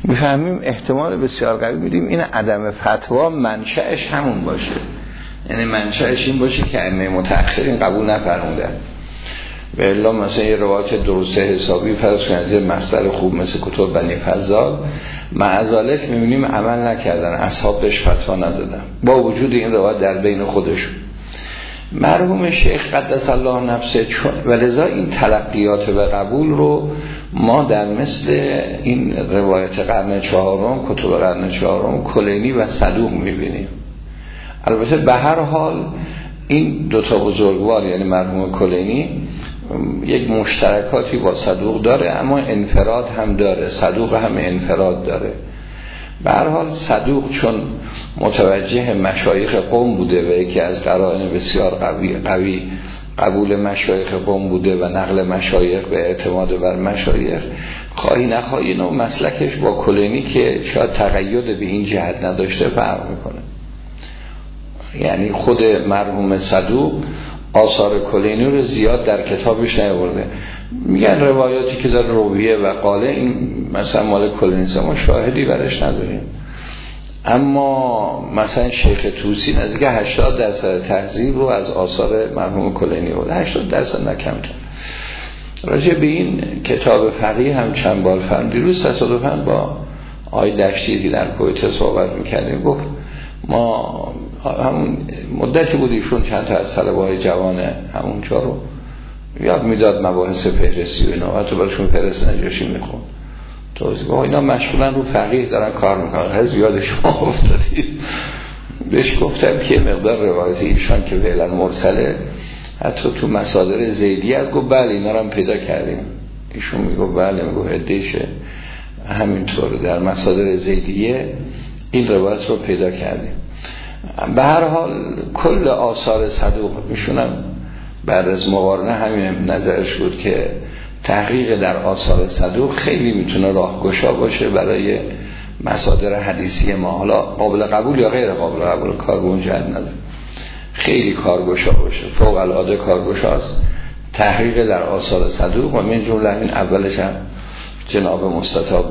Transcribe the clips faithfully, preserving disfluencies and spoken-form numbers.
میفهمیم احتمال بسیار قوی میدیم این عدم فتوا منشأش همون باشه، یعنی منشأش این باشه که ائمه متأخرین قبول نفرمودن. و الا مثلا یه روایت درسته حسابی فرض کنید از مصدر خوب مثل کتب بنی فضال معذالک میبینیم عمل نکردن، اصحاب بهش فتوا ندادن با وجود این روایت در بین خودشون. مرحوم شیخ قدس الله نفسه چون و لذا این تلقیات و قبول رو ما در مثل این روایت قرن چهارم، کتب قرن چهارم کلینی و صدوق میبینیم. البته به هر حال این دوتا بزرگوار یعنی مرحوم کلینی یک مشترکاتی با صدوق داره، اما انفراد هم داره، صدوق هم انفراد داره. به هر حال صدوق چون متوجه مشایخ قوم بوده و یکی از قرائن بسیار قوی قوی قبول مشایخ قوم بوده و نقل مشایخ و اعتماد بر مشایخ، خواهی نخواهی نوع مسلکش با کلینی که شاید تقید به این جهت نداشته فرق میکنه. یعنی خود مرحوم صدوق آثار کلینی رو زیاد در کتابش نیاورده. میگن روایاتی که در رویه و قاله این مثلا مال کلینی ما شاهدی برش نداریم، اما مثلا شیخ طوسی نزدیک هشتاد درصد تهذیب رو از آثار مرحوم کلینی آورده، هشتاد درصد نکمتر. راجع به این کتاب فقیه هم چند بار فرم دیروز تصادفاً با آقای دشتی در کویت صحبت میکردیم، گفت ما همون مدتی بود ایشون چند تا از طلبه‌های جوان همون چا رو یاد میداد مباحث فهرستی و اینا، حتی براشون فهرست نجاشی میخون توضیح. با اینا مشغولن رو فقیه دارن کار میکنن، هز یاد شما افتادید. بهش گفتم که مقدار روایت ایشان که فعلا مرسله حتی تو مصادر زیدی از گفت بله اینا رو هم پیدا کردیم. ایشون میگو بله، میگو هدیشه همینطور در مصادر زیدیه این روایت رو پیدا کردیم. به هر حال کل آثار صدوق میشونم بعد از مقارنه همین نظرش بود که تحقیق در آثار صدوق خیلی میتونه راهگشا باشه برای مصادر حدیثی ما، حالا قابل قبول یا غیر قابل قبول کار به اون جهت نداره، خیلی کارگشا باشه، فوق العاده کارگشاست تحقیق در آثار صدوق. و من جمله این اولش هم جناب مستطاب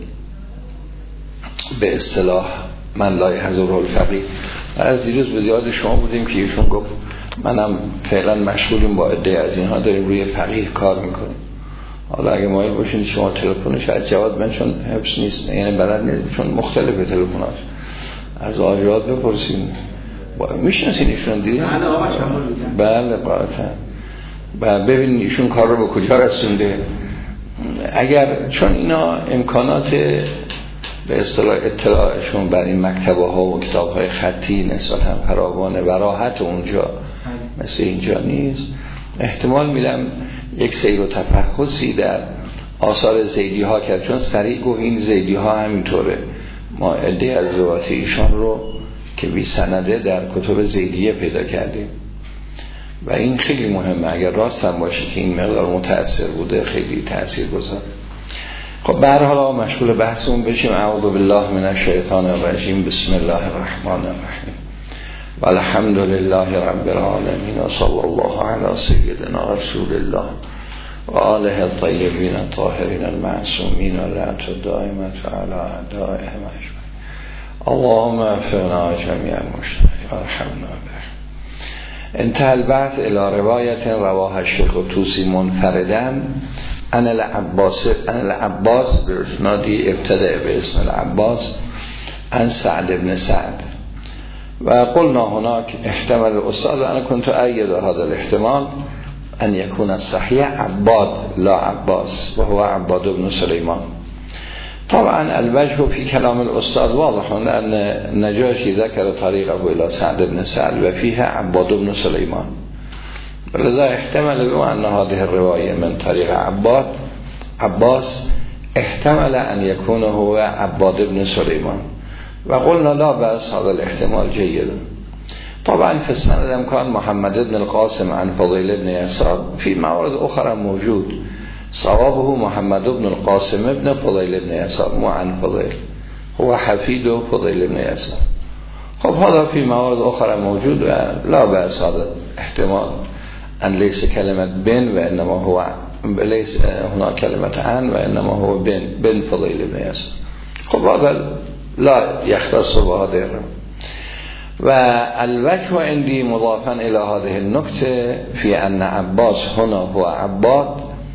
به اصطلاح من لای حضور الفقیه از دیروز به زیاد شما بودیم که ایشون گفت منم فعلا مشغولیم با عده از اینها داریم روی فقیه کار میکنیم. حالا اگه مایل باشین شما تلفنش از جواد من چون حفظ نیست یعنی بلد نیست چون مختلفه تلفناش از آجرات بپرسیم میشناسین ایشون دیدین؟ بله قاطعا. ببینید ایشون کار رو به کجا رسونده. اگر چون اینا امکانات به اصطلاح اطلاعشون بر این مکتبه ها و کتاب های خطی نسبتا فراوانه و راحت اونجا مثل اینجا نیست، احتمال میدم یک سیر و تفحصی در آثار زیدی ها کرد، چون سریع گفت این زیدی ها همینطوره. ما عده از روایت ایشان رو که بی سنده در کتب زیدیه پیدا کردیم و این خیلی مهمه. اگر راست هم باشه که این مقدار متأثر بوده خیلی تأثیر گذار. خب به هر حال مشغول بحثمون بشیم. اعوذ بالله من الشیطان الرجیم، بسم الله الرحمن الرحیم و الحمد لله رب العالمین و صلی الله علی سیدنا رسول الله و آله الطیبین الطاهرین المعصومین و لعنت الدائمة علی اعدائهم اجمعین. اللهم اغفرنا جمیع المشترکین وارحمنا بهم. انتهى البحث الى روایت رواها الشیخ طوسی منفردا ان العباس ان العباس به اسنادی ابتدأ به اسم العباس عن سعد بن سعد و قلنا هناك احتمال الاستاذ انا كنت ايد هذا الاحتمال ان يكون الصحيح عباد لا عباس وهو عباد بن سليمان. طبعا الوجه في كلام الاستاذ واضح ان النجاشي ذكر طريقه الى سعد بن سعد وفيها عباد بن سليمان، لذا احتمل بما أن هذه الرواية من طريق عباد عباس احتمل أن يكون هو عباد بن سليمان وقلنا لا بأس هذا الاحتمال جيد. طبعا في السند كان محمد بن القاسم عن فضيل بن يسار، في موارد أخرى موجود صوابه محمد بن القاسم بن فضيل بن يسار مو عن فضيل، هو حفيد فضيل بن يسار. خب هذا في موارد أخرى موجود لا بأس هذا احتمال أن ليس كلمة بن وإنما هو ليس هنا كلمة عن وإنما هو بن بن فضيل بن يسار خب واقعا لا یختص بهذا و الوجه عندي مضافا الى هذه النکته فی ان عباس هنا هو عباد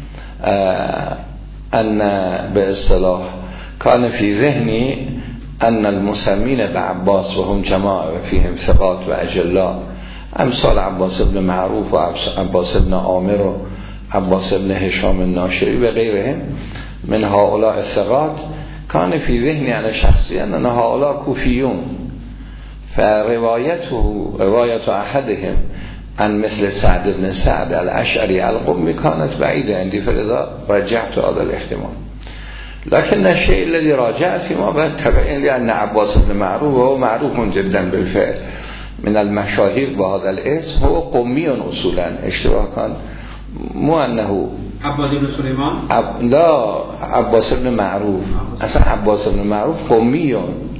ان به اصطلاح کان فی ذهنی ان المسمین به عباس و هم جماعه و فیهم ثقات و اجلا امثال عباس ابن معروف و عباس ابن عامر و عباس ابن هشام الناشری و غیرهم من هؤلاء الثقات کان فی ذهنی ان شخصی ان هؤلاء کوفیون فروايته رواية أحدهم عن مثل سعد بن سعد الأشعري القمي كانت بعيدة عندي فلذا رجعت هذا الاحتمال لكن الشيء الذي راجعت فيما بعد تبعين لأن عباس بن معروف وهو معروف جدا بالفعل من المشاهير بهذا الاسم هو قمي أصولا اشتباه كان مو أنه عباس بن سليمان عب... لا عباس بن معروف اصلا عباس بن معروف قمي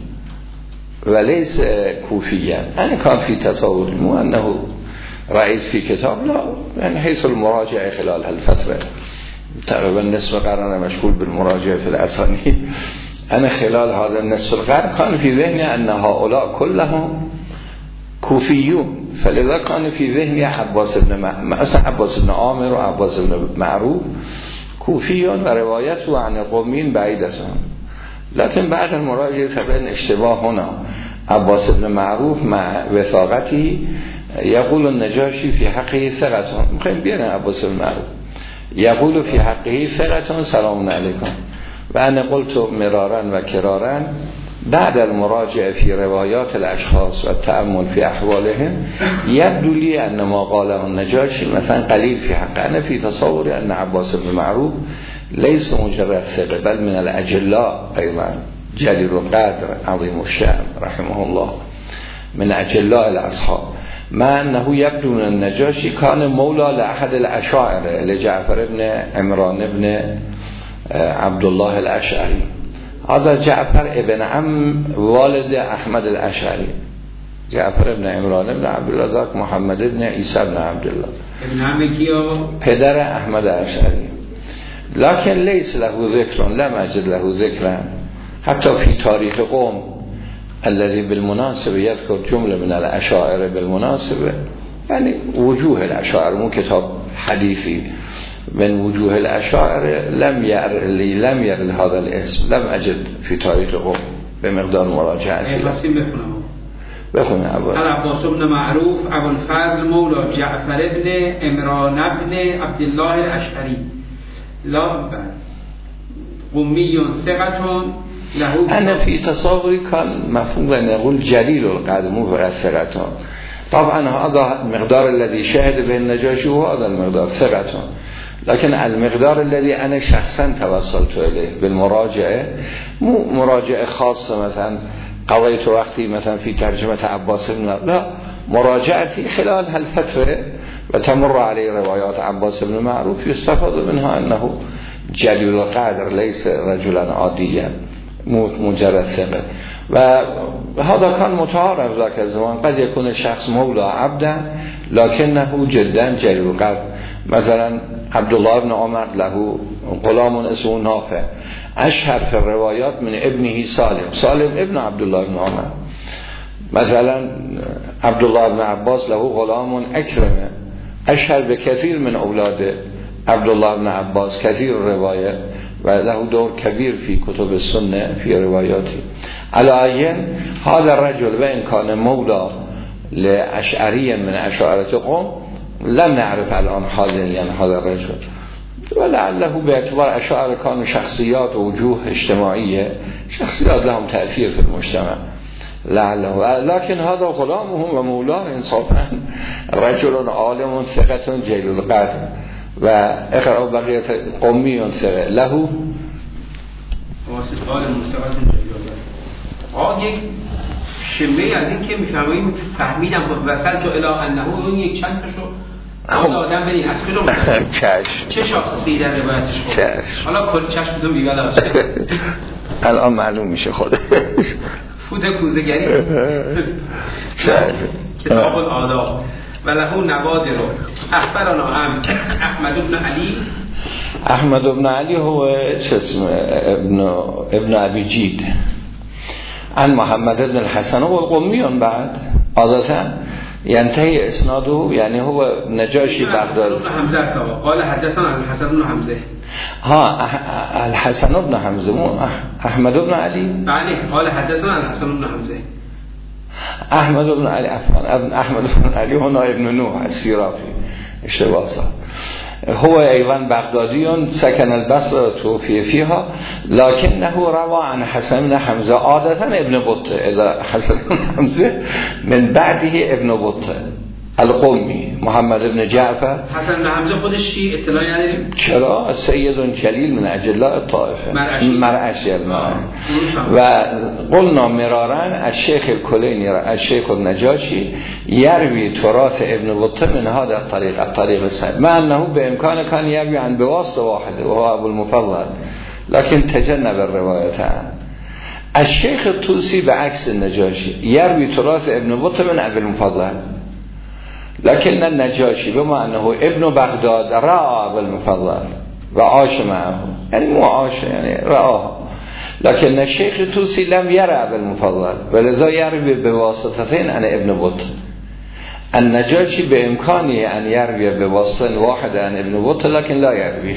وليس كوفيا أنا كان في تصور مو أنه رأيت في كتاب لا يعني حيث المراجعة خلال هالفترة تقريبا نصف قرن مشغول بالمراجعة في الأسانيد أنا خلال هذا النصف القرن كان في ذهني أن هؤلاء كلهم كوفيون فلذا كان في ذهني عباس بن مثلا عباس بن عامر وعباس بن معروف كوفيون وروايته عن القوميين بعيدة لكن بعد المراجعة تبين اشتباه هنا عباس بن معروف مع وثاقته يقول النجاشي في حقه ثقة مخيم بينا عباس بن معروف يقول في حقه ثقة سلام عليكم وأنا قلت مرارا وكرارا بعد المراجعة في روايات الأشخاص والتأمل في أحوالهم يبدو لي أن ما قاله النجاشي مثلا قليل في حقه أنا في تصور أن عباس بن معروف ليس مجرد ثقة بل من الأجلاء أيضا جليل القدر عظيم الشأن رحمه الله من أجلاء الأصحاب مع أنه يبدو من النجاشي كان مولى لأحد الأشاعرة لجعفر بن عمران بن عبد الله الأشعري هذا جعفر ابن عم والد أحمد الأشعري جعفر بن عمران بن عبد الله ذاك محمد بن عيسى بن عبد الله ابن عم کیو؟ پدر احمد الاشعری لكن ليس له ذكر لم أجد له ذكرا حتى في تاريخ قوم الذي بالمناسبة يذكر جملة من الأشاعرة بالمناسبة يعني وجوه الأشاعرة مو كتاب حديثي من وجوه الأشاعرة لم ير لم يرد هذا الاسم لم أجد في تاريخ قوم بمقدار مراجعتي له بخون أبو عباس بن معروف أبو الفضل مولى جعفر بن عمران بن عبد الله الأشعري لا قمي ثقة له أنا في تصوري كان مفهوم أن يقول جليل القدر مو فقط ثقة طبعا هذا المقدار الذي شهد به النجاشي هو هذا المقدار ثقة لكن المقدار الذي أنا شخصا توصلت إليه بالمراجعة مو مراجعة خاصة مثلا قضيت وقتي مثلا في ترجمة عباس بن لا مراجعتي خلال هالفترة وتمر عليه روايات عباس بن معروف يستفاد منها أنه جليل القدر ليس رجلا عاديا مجرد ثقة وهذا كان متعارف ذاك الزمان قد يكون الشخص مولى عبدا لكنه جدا جليل القدر مثلا عبد الله بن عمر له غلام اسمه نافع اشهر في الروايات من ابنه سالم سالم ابن عبد الله بن عمر مثلا عبد الله بن عباس له غلام اكرمه اشهر بكثير من اولاده عبد الله بن عباس كثير الرواية وله دور كبير في كتب السنة في رواياته على أيام هذا الرجل وإن كان مولى لأشعريا من أشاعرة قوم لم نعرف الآن حاليا يعني هذا الرجل ولعله باعتبار أشاعرة كانوا شخصيات ووجوه اجتماعية شخصيات لهم تأثير في المجتمع لعله لكن هذا غلامهم ومولاه انصافا رجل عالم ثقة جليل القدر و اقرأ بقیه قومی ثقه له واسطال مستقات آه یک شمه از این که میفهمیم فهمیدم وصل تو اله انه اون یک چند تاشو خود آدم برین از کدوم چشم چه شاخصی در روایتش خود حالا کل چشم بدون بیگل آشه الان معلوم میشه خود فوت کوزگری کتاب الآداب و له نوادر اخبرنا هم احمد بن علی احمد بن علی هو اسم ابن ابن ابي جید عن محمد بن الحسن هو قمی بعد عادتا ينتهي اسناده يعني هو نجاشي بغداد. حمزه سوا قال حدثنا الحسن بن حمزه. ها الحسن بن حمزه مو احمد بن علي. بله قال حدثنا الحسن بن حمزه. احمد بن علي عفوا ابن احمد بن علي هنا ابن نوح السيرافي اشتباه صح. هو ايضا بغدادي سكن البصره توفي فيها لكنه روى عن حسن بن حمزه عادة ابن بطه اذا حسن بن حمزه من بعده ابن بطه القمی محمد بن جعفر. حسن بن حمزه خودش چی اطلاعی نداریم؟ چرا؟ سید جلیل من اجلاء الطائفه مرعشی المرعشی و قلنا مرارا از شیخ الکلینی از شیخ النجاشی یروی تراث ابن بطه من هذا الطریق الطریق السعید مع انه بامکان کان یروی عن بواسطه واحده وهو ابو المفضل لكن تجنب الروایت عنه. الشیخ الطوسی به عکس النجاشی یروی تراث ابن بطه من ابو المفضل لكن النجاشي بما أنه ابن بغداد رأى بالمفضل وعاش معه يعني مو عاش يعني رآه لكن الشيخ الطوسي لم يرى بالمفضل ولذا يروي بواسطتين عن ابن بطة. النجاشي بإمكانه أن يروي بواسطة واحدة عن ابن بطة لكن لا يروي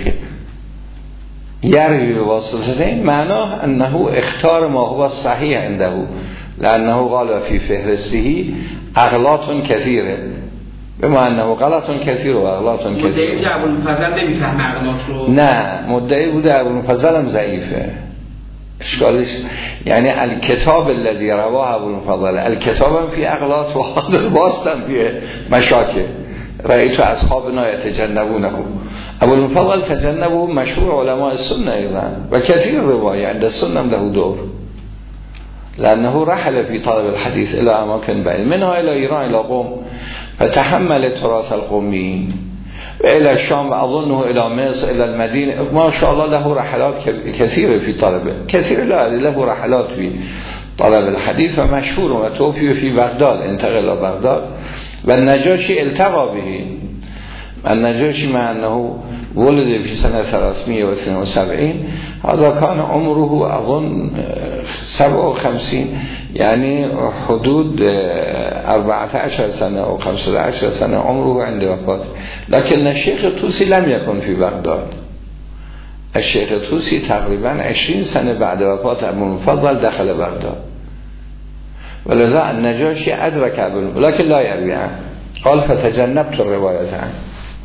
يروي بواسطتين معناه أنه اختار ما هو الصحيح عنده لأنه قال في فهرسته أغلاط كثيرة بما انه غلط کثیر و اغلاط کثیر. مدعی بوده ابوالمفضل نمیفهم اغلاط رو؟ نه مدعی بوده ابوالمفضل هم ضعیفه اشکالش یعنی الکتاب الذي رواه ابوالمفضل الکتاب فی اغلاط و حاضر باستم فی مشاکل رأیت اصحابنا یتجنبونه. ابوالمفضل تجنبه مشهور علماء السنه ایضا و کثیر روایه عند السنه له دور لانه رحل في طلب الحديث الى اماكن بعيد منها الى ايران الى قم فتحمل تراث القوميين الى الشام واظنه الى مصر الى المدينه ما شاء الله له رحلات كثيره في طلبه كثير لا له رحلات في طلب الحديث ومشهور وتوفي في بغداد انتقل الى بغداد والنجاشي التقى به. النجاشي مع انه ولد في سنة ثلاثمائة واثنين وسبعين هذا كان عمره أظن سبعة وخمسين يعني حدود أربعة عشر سنة أو خمسة عشر سنة عمره عند وفاته. لكن الشيخ الطوسي لم يكن في بغداد. الشيخ الطوسي تقريبا عشرين سنة بعد وفاة أبو المفضل دخل بغداد ولذا النجاشي أدرك أبو المفضل لكن لا يروي عنه قال فتجنبت الرواية عنه.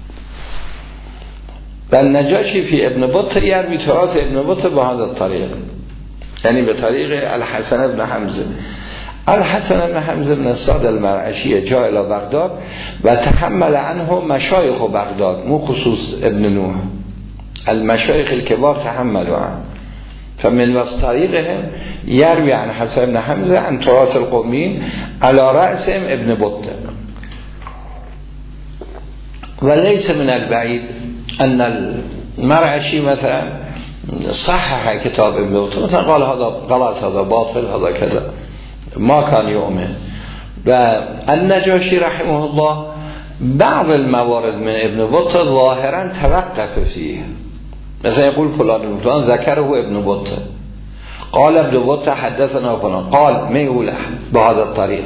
والنجاشي في ابن بطة يروي تراث ابن بطة بهذا الطريق يعني بطريق الحسن بن حمزة. الحسن بن حمزة بن السعد المرعشي جاء إلى بغداد وتحمل عنه مشايخ بغداد مو خصوص ابن نوح المشايخ الكبار تحملوا عنه فمن وسط طريقهم يروي عن حسن بن حمزة عن تراث القوميين على رأسهم ابن بطة. وليس من البعيد أن المرعشي مثلا صحح كتاب ابن بطة مثلا قال هذا غلط هذا باطل هذا كذا ما كان يؤمن. والنجاشي رحمه الله بعض الموارد من ابن بطة ظاهرا توقف فيه مثلا يقول فلان فلان ذكره ابن بطة قال ابن بطة حدثنا فلان قال ما يقول بهذا الطريق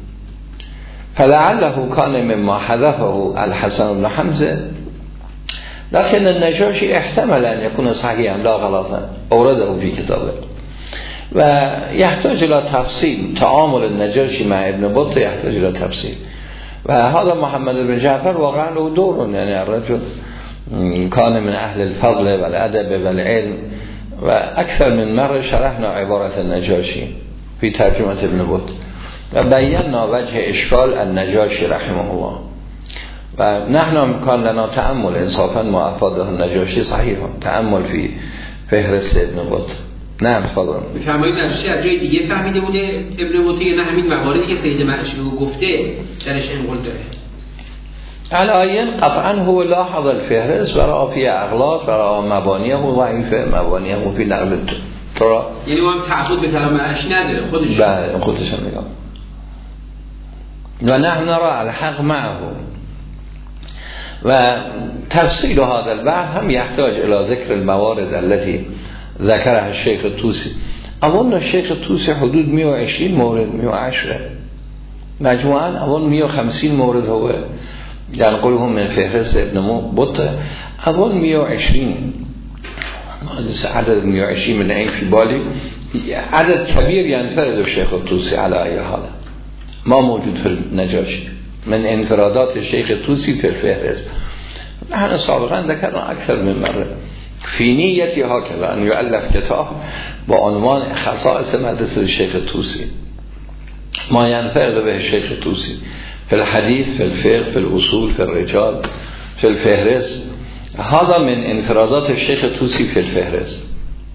فلعله كان مما حذفه الحسن بن حمزة لكن النجاشي احتمل أن يكون صحيحا لا غلطا أورده في كتابه ويحتاج إلى تفصيل. تعامل النجاشي مع ابن بطة يحتاج إلى تفصيل. وهذا محمد بن جعفر واقعا له دور يعني الرجل كان من أهل الفضل والأدب والعلم وأكثر من مرة شرحنا عبارة النجاشي في ترجمة ابن بطة وبينا وجه إشكال النجاشي رحمه الله. ونحن كان لنا تأمل انصافا ما أفاده النجاشي صحيح تأمل في فهرست ابن بطة. نعم تفضل. فرمایید نجاشی از جای دیگه فهمیده بوده ابن بطة نه همین مواردی که سید مرعشی گفته درش انقل داره؟ علایاً قطعا هو لاحظ الفهرست ورأى فيه اغلاط ورأى مبانیه ضعیفه مبانیه فی نقل ترا یعنی ما هم تعبد به کلام مرعشی نداره خودش بله خودش میگم. و نحن نرى الحق معه و تفصیل هذا البحث هم يحتاج الى ذکر الموارد التي ذكرها الشيخ الطوسي. اظن الشيخ الطوسي حدود مئة وعشرين مورد مئة وعشرة مجموعا، اظن مئة وخمسين مورد هو ينقلهم من فهرست ابن بطة، اظن مئة وعشرين عدد مئة وعشرين من این في بالي عدد كبير ينفرد الشيخ الطوسي على اي حال ما موجود في النجاشي من انفرادات الشيخ الطوسي في الفهرست. نحن سابقا ذكرنا اكثر من مرة في نيتي هكذا ان يؤلف كتاب بعنوان خصائص مدرسة الشيخ الطوسي، ما ينفرد به الشيخ الطوسي في الحديث، في الفقه، في الأصول، في الرجال، في الفهرست. هذا من انفرادات الشيخ الطوسي في الفهرست.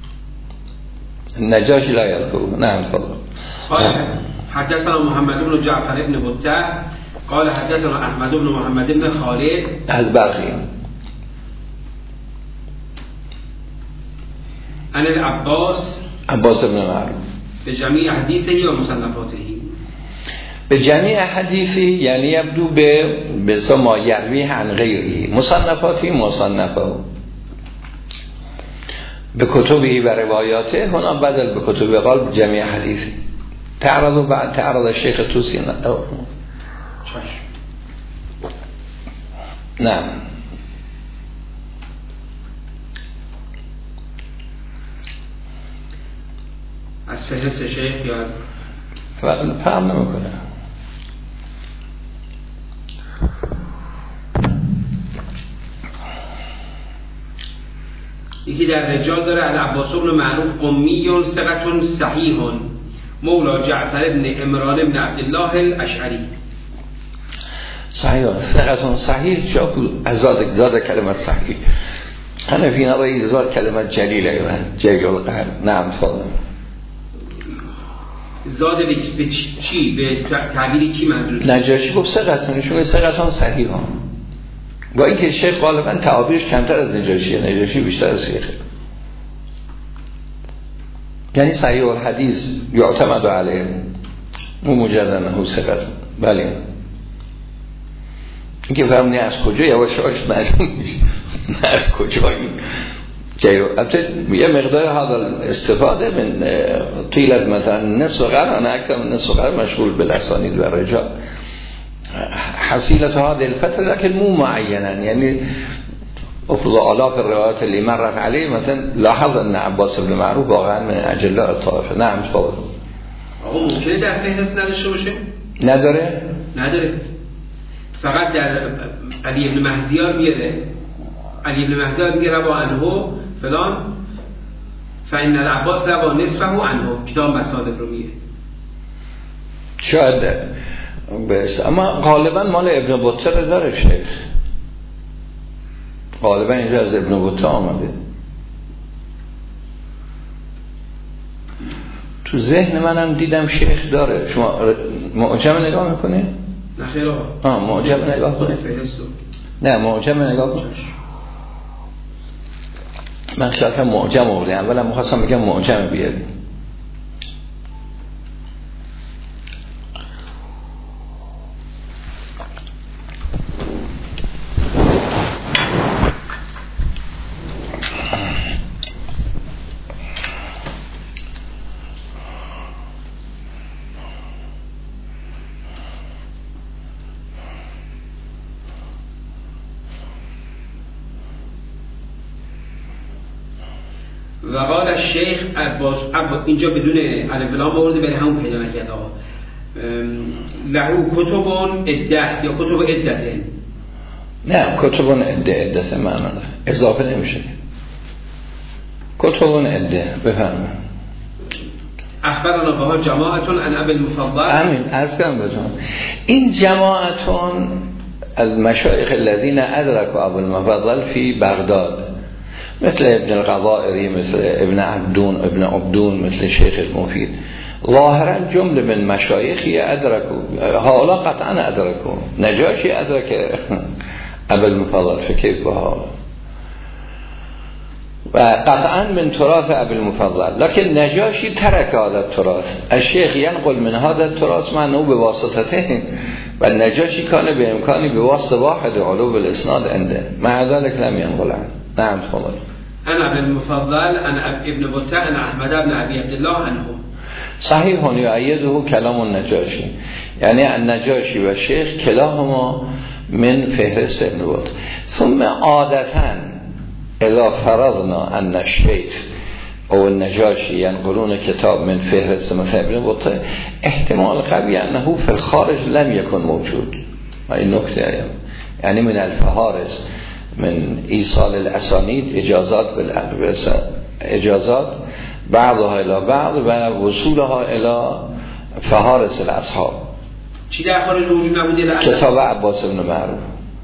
النجاشي لا يذكره. نعم تفضل. قال حدثنا محمد بن جعفر بن بطة قال حدثنا احمد بن محمد بن خالد الباقي عن العباس عباس بن معروف بجميع حديثه ومصنفاته. بجميع حديثه يعني يبدو به ما يرويه عن غيره، مصنفاته مصنفه بكتبه و روایاته، هنا بدل بكتب قال جميع حديثه. تعرض بعد تعرض الشيخ الطوسي. نعم از فهرست شیخ یا از فهم نمیکنه. یکی در رجال داره العباس بن معروف قمی ثقة صحیح مولا جعفر بن عمران بن عبدالله الاشعری. صحیح ثقة صحیح شو ازاد زاد کلمه صحیح انا في نظري زاد كلمه جلیل ايضا جلیل القدر. نعم تفضل. زاد به چی؟ به تعبیری کی منظور؟ نجاشی گفت ثقة، شو ثقة صحیح ها، با اینکه شیخ غالبا تعابیرش کمتر از نجاشیه، نجاشی بیشتر از شیخه. یعنی صحیح الحدیث یعتمد علیه مو مجرد انه ثقة. بله اینکه فهمنی از کجا یواش یواش معلوم میشه از کجا این جایو. البته یه مقدار هذا استفاده من قیلت مثلا نصف قرن اکثر من نصف قرن مشغول بالاسانید و رجال حصیلت هذه الفتره لكن مو معینا، یعنی افرض آلاف الروایات اللي مرت عليه مثلا لاحظ ان عباس بن معروف واقعا من اجلاء الطائفه. نعم تفضل. آقا ممکنه در فهرست نداشته باشه؟ نداره؟ نداره، فقط در علی بن مهزیار میاره. علی بن مهزیار میگه روا عنه فلان فإن العباس روا نصفه عنه، کتاب مصادق رو میگه. شاید بس اما غالبا مال ابن بطه داره شیخ، غالبا اینجا از ابن بطه آمده. تو ذهن منم دیدم شیخ داره. شما معجم نگاه میکنی؟ نه خیر آقا. آه معجم نگاه کنی؟ نه معجم نگاه کنی. من شاید معجم آورده، اولا میخواستم بگم معجم بیاریم. و قال الشیخ عباس عب... اینجا بدون الف لام آورده برای همون پیدا نکرد آقا. لهو کتبون عده یا کتب عدته. نه کتبون عده عدته معنا داره، اضافه نمیشه. کتبون عده بفرمایید. اخبرنا بها جماعتون عن ابي المفضل. امین از کنم بهتون این جماعتون المشایخ الذين ادركوا ابو المفضل في بغداد مثل ابن القضائری، مثل ابن عبدون ابن عبدون، مثل شیخ المفید، ظاهرا جمله من مشایخی ادرکو، حالا قطعا ادرکو. نجاشی ادرک ابو المفضل فکیف به حالا و قطعا من تراث ابو المفضل، لكن نجاشی ترک هذا التراث. الشيخ ينقل من هذا التراث معناه بواسطته و نجاشی کانه به امکانی به واسطه واحد علو بالاسناد عنده مع ذلك لم ينقل عنه. نعم تفضل. انا ابن المفضل انا ابن بطه انا احمد ابن ابي عبد الله عنه. صحیح یؤیده کلام النجاشی، یعنی النجاشی و شیخ کلاهما من فهرست ابن بطه. ثم عادتاً اذا فرضنا ان الشیخ او النجاشی ینقلون کتاب من فهرست مثل ابن بطه، احتمال قوی انه فی الخارج لم یکن موجود. این نکته، یعنی من الفهارس من ایصال الاسانید اجازات بالعرب اجازات بعضها الى بعض و وصولها الى فهارس الاصحاب. چی در خارج موجود نبوده؟ کتاب عباس بن معروف،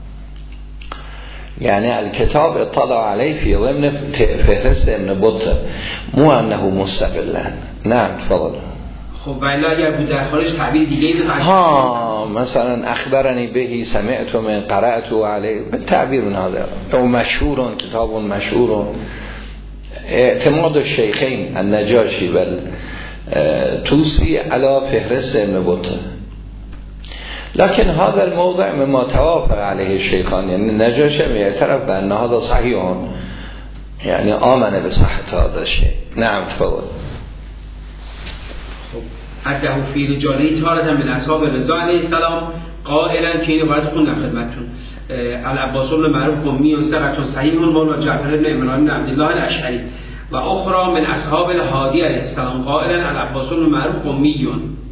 یعنی الکتاب اطلع علیه فی ضمن فهرست ابن بطه مو انه مستقلا. نعم تفضل. خب ولی اگر بود در خارج تعبیر دیگه ای ها مثلا اخبرنی بهی سمعت من قرأت علیه تعبیر هذا او مشهور کتاب مشهور اعتماد الشیخین النجاشی و توسی علی فهرست ابن بطه. لكن هذا الموضع مما توافق عليه الشيخان، يعني نجاشي يعترف بأن هذا صحيح، يعني آمن بصحة هذا الشيء. نعم تفضل. حتى في رجاله تارة من أصحاب رضا عليه السلام قائلا که این عبارت خوندم خدمتتون العباس بن معروف قمی ثقة صحیح مولى جعفر بن عمران بن عبد الله الاشعری و اخرى من اصحاب الهادی علیه السلام قائلا العباس بن معروف قمی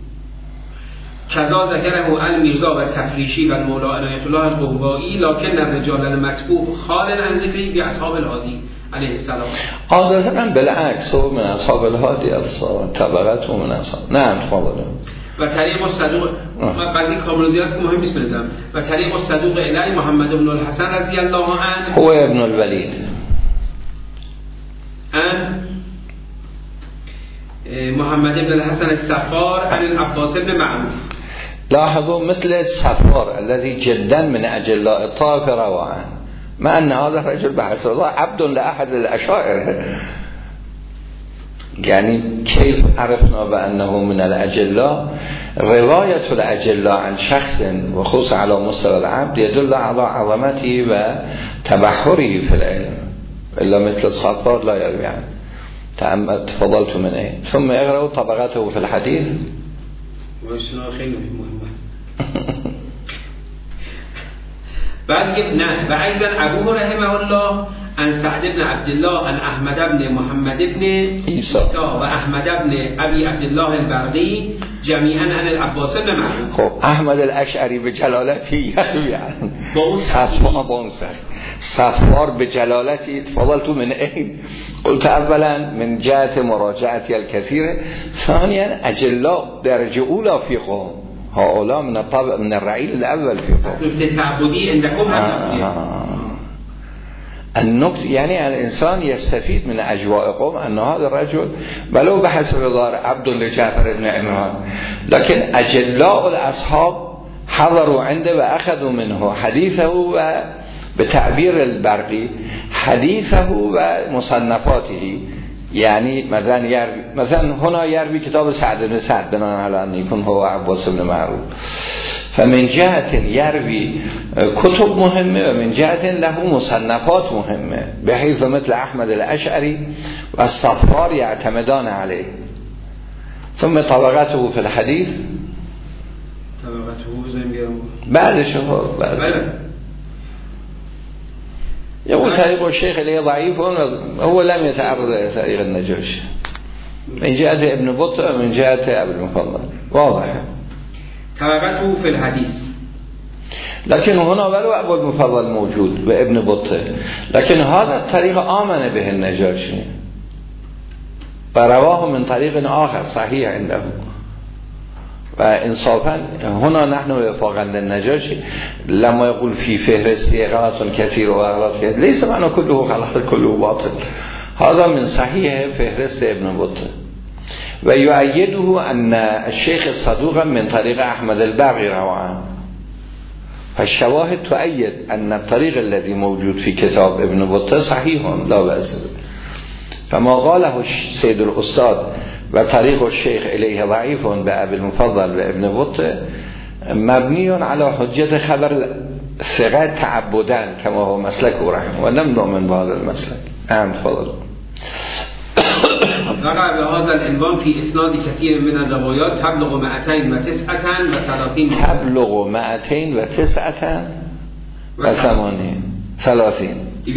کذا ذکره المیرزا و تفریشی و مولا عنایت الله القحبایی لکن الرجال المتبوع خال عن ذکری به اصحاب الهادی علیه السلام. عادتا هم بالعکس و من اصحاب الهادی اصحاب طبقت و من اصحاب. نعم تفضل. و طریق صدوق و قضیه کاملوزیات که مهم نیست بنظرم و طریق صدوق الی محمد بن الحسن رضی الله عنه هو ابن الولید ان محمد بن الحسن الصفار عن العباس بن معروف. لاحظوا مثل الصفار الذي جدا من اجلاء الطائفه رواه، مع ان هذا الرجل بحث الله عبد لاحد الاشاعره، يعني كيف عرفنا بأنه من الأجلاء؟ رواية الأجلاء عن شخص وخصوصا على مستوى العبد يدل على عظمته وتبحره في العلم، إلا مثل الصفار لا يروي عنه. تفضلت من ايه؟ ثم اقرأوا طبقاته في الحديث. وشنا خیلی مهمه. بعد نه و ایضا ابو رحمه الله عن سعد بن عبد الله عن احمد بن محمد بن عیسی و احمد بن ابي عبد الله البرقي جميعا عن العباس بن معروف. خب احمد الاشعری به جلالتی یعنی صفوار با اون صفوار به جلالتی. تفضلت من این قلت اولا من جهت مراجعتی الكثير، ثانيا اجلاء درجه اولى في قوم هؤلاء من الطبق من الرعيل الاول في قوم. نکته تعبدی عندكم هم النقطة يعني الإنسان يستفيد من أجواء قوم أن هذا الرجل ولو بحسب دار عبد لجعفر بن عمران، لكن أجلاء الأصحاب حضروا عنده وأخذوا منه حديثه وبتعبير البرقي حديثه ومصنفاته. يعني مثلا يروي مثلا هنا يروي كتاب سعد بن سعد بناء على أن يكون هو عباس بن معروف، فمن جهة يروي كتب مهمة ومن جهة له مصنفات مهمة بحيث مثل أحمد الأشعري والصفار يعتمدان عليه. ثم طبقته في الحديث طبقته زي بعد شهور بعد يقول طريق الشيخ اللي ضعيف هو لم يتعرض إلى طريق النجاشي من جهة ابن بطة من جهة ابن المفضل واضح. طبقته في الحديث لكن هنا ولو ابو المفضل موجود وابن بطه، لكن هذا الطريق آمن به النجاشي ورواه من طريق آخر صحيح عنده. وإنصافا هنا نحن وفاقا للنجاشي لما يقول في فهرسته غلط كثير وغلط كثير ليس معنى كله غلط كله باطل، هذا من صحيح فهرست ابن بطه. ويؤيده أن الشيخ الصدوق من طريق أحمد البرقي رواه، فالشواهد تؤيد أن الطريق الذي موجود في كتاب ابن بطة صحيح لا بأس به. فما قاله سيد الأستاذ وطريق الشيخ إليه ضعيف بأبي المفضل وابن بطة مبنی علی حجت خبر ثقه تعبدن کما هو مسلک و رحم و لم نؤمن بهذا المسلک. نعم تفضل. وقع بهذا العنوان في اسناد كثير من الروايات تبلغ مئتين وتسعة وثلاثين تبلغ مئتين وتسعة وثمانين ثلاثين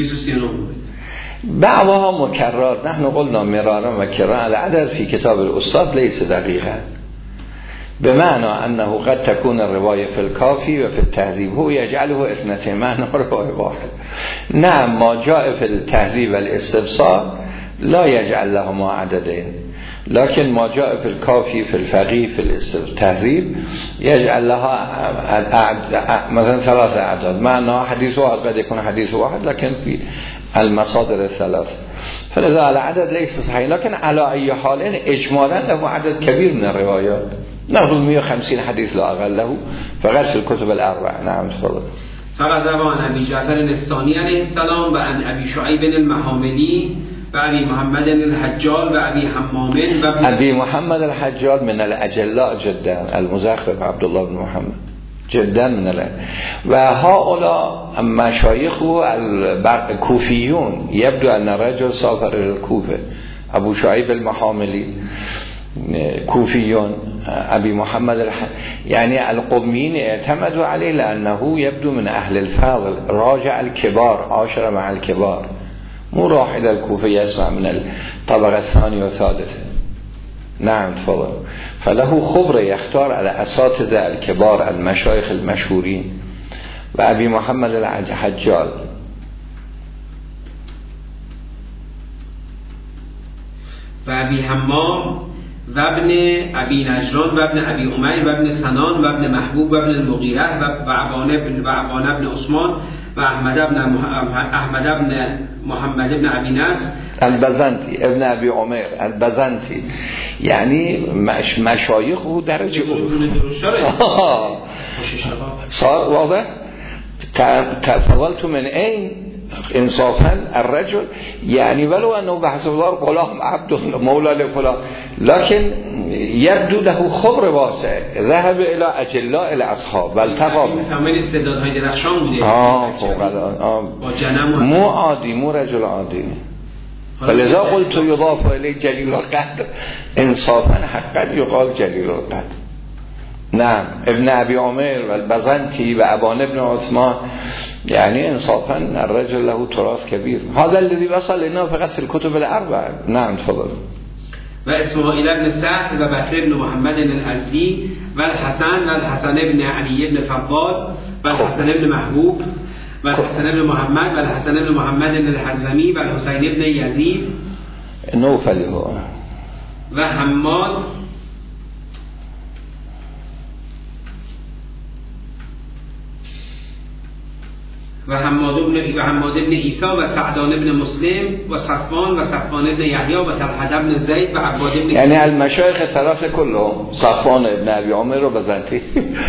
بعضها مكرر. نحن قلنا مرارا وكرارا العدد في كتاب الأستاذ ليس دقيقا بمعنى أنه قد تكون الرواية في الكافي وفي التهذيب هو يجعله اثنتين معنى رواية واحد. نعم ما جاء في التهذيب والاستبصار لا يجعل لهما عددين، لكن ما جاء في الكافي في الفقيه في التهذيب يجعل لها مثلا ثلاثة أعداد، معنى حديث واحد قد يكون حديث واحد لكن في المصادر الثلاث، فلذا العدد ليس صحيح. لكن على أي حال إجمالا له عدد كبير من الروايات، نقول مئة وخمسين حديث لا أقل له فقط في الكتب الأربع. نعم تفضل. فقد روى عن أبي جعفر الثاني عليه السلام و عن أبي شعيب المحاملي و أبي محمد الحجال و أبي حمام و أبي محمد الحجال من الأجلاء جدا، المزخرف عبد الله بن محمد جدا من ال و هؤلاء مشایخ الكوفيون يبدو أن رجل سافر إلى الكوفة. أبو شعيب المحاملي كوفيون، أبي محمد الح... يعني القوميين اعتمدوا عليه لأنه يبدو من أهل الفضل، راجع الكبار، عاشر مع الكبار، مو راح إلى الكوفة يسمع من الطبقة الثانية والثالثة. نعم تفضل. فله خبرة يختار على أساتذة الكبار المشايخ المشهورين. و أبي محمد الحجال و أبي حمام و ابن ابی نجران و ابن ابی امیر و ابن سنان و ابن محبوب و ابن المغیره و عوان ابن و عوان ابن عثمان و احمد ابن احمد ابن محمد ابن ابی نصر البزنطی ابن ابی امیر البزنطی، یعنی مش مشایخ او درجه او صار واضح. تفضلت من این انصافا الرجل يعني ولو انه بحسب الله غلام عبد مولا لفلان لكن يبدو له خبر واسع، ذهب الى اجلاء الاصحاب والتقى تمام استعدادهای درخشان بوده. اه فوق العاده مو عادی، مو رجل عادی. ولذا قلت يضاف اليه جلیل القدر، انصافا حقا يقال جلیل القدر. نعم ابن ابي عمر والبزنطي وابان ابن عثمان، يعني انصافا الرجل له تراث كبير. هذا الذي وصل لنا فقط في الكتب الاربعه. نعم تفضل. و اسماعیل ابن سعد و بکر ابن محمد الازدی و الحسن و الحسن ابن علی ابن فضال و الحسن ابن محبوب و الحسن ابن محمد و الحسن ابن محمد الحزمی و الحسین ابن یزید نوفلی هو و حماد و حماد بن و حماد بن عیسی و سعدان بن مسلم و صفوان و صفوان بن یحیی و طلحه بن زید و عباد بن، یعنی المشایخ ثلاثه كلهم صفوان ابن ابي عمر و بزنطی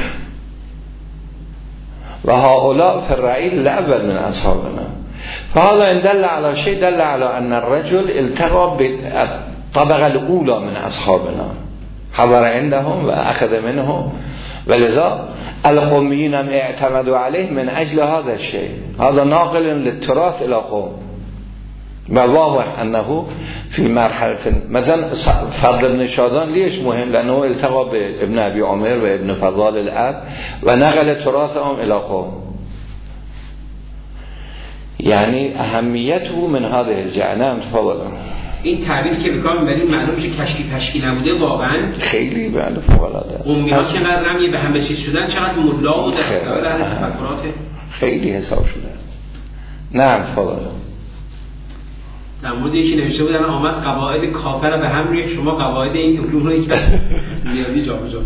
و هؤلاء في الرعيل الاول من اصحابنا. فهذا ان دل على شيء دل على ان الرجل التقى بالطبقه الاولى من اصحابنا، حضر عندهم واخذ منهم، ولذا القوميين هم اعتمدوا عليه من اجل هذا الشيء. هذا ناقل للتراث الى قوم. وواضح انه في مرحله مثلا فضل بن شادان ليش مهم؟ لانه التقى بابن ابي عمر وابن فضال الاب ونقل تراثهم الى قوم، يعني اهمیته من هذه الجهه. نعم تفضل. این تعبیری که بکار میبریم معلوم که کشکی پشکی نبوده، واقعا خیلی بله فوق العاده. قومی‌ها چقدر رمی به همه چیز شدن، چقدر ملا و دستگاه اهل تفکرات خیلی حساب شده. نعم تفضل. در مورد یکی نوشته بودن آمد قواعد کافر به هم ریخت، شما قواعد این علوم رو زیادی جابجا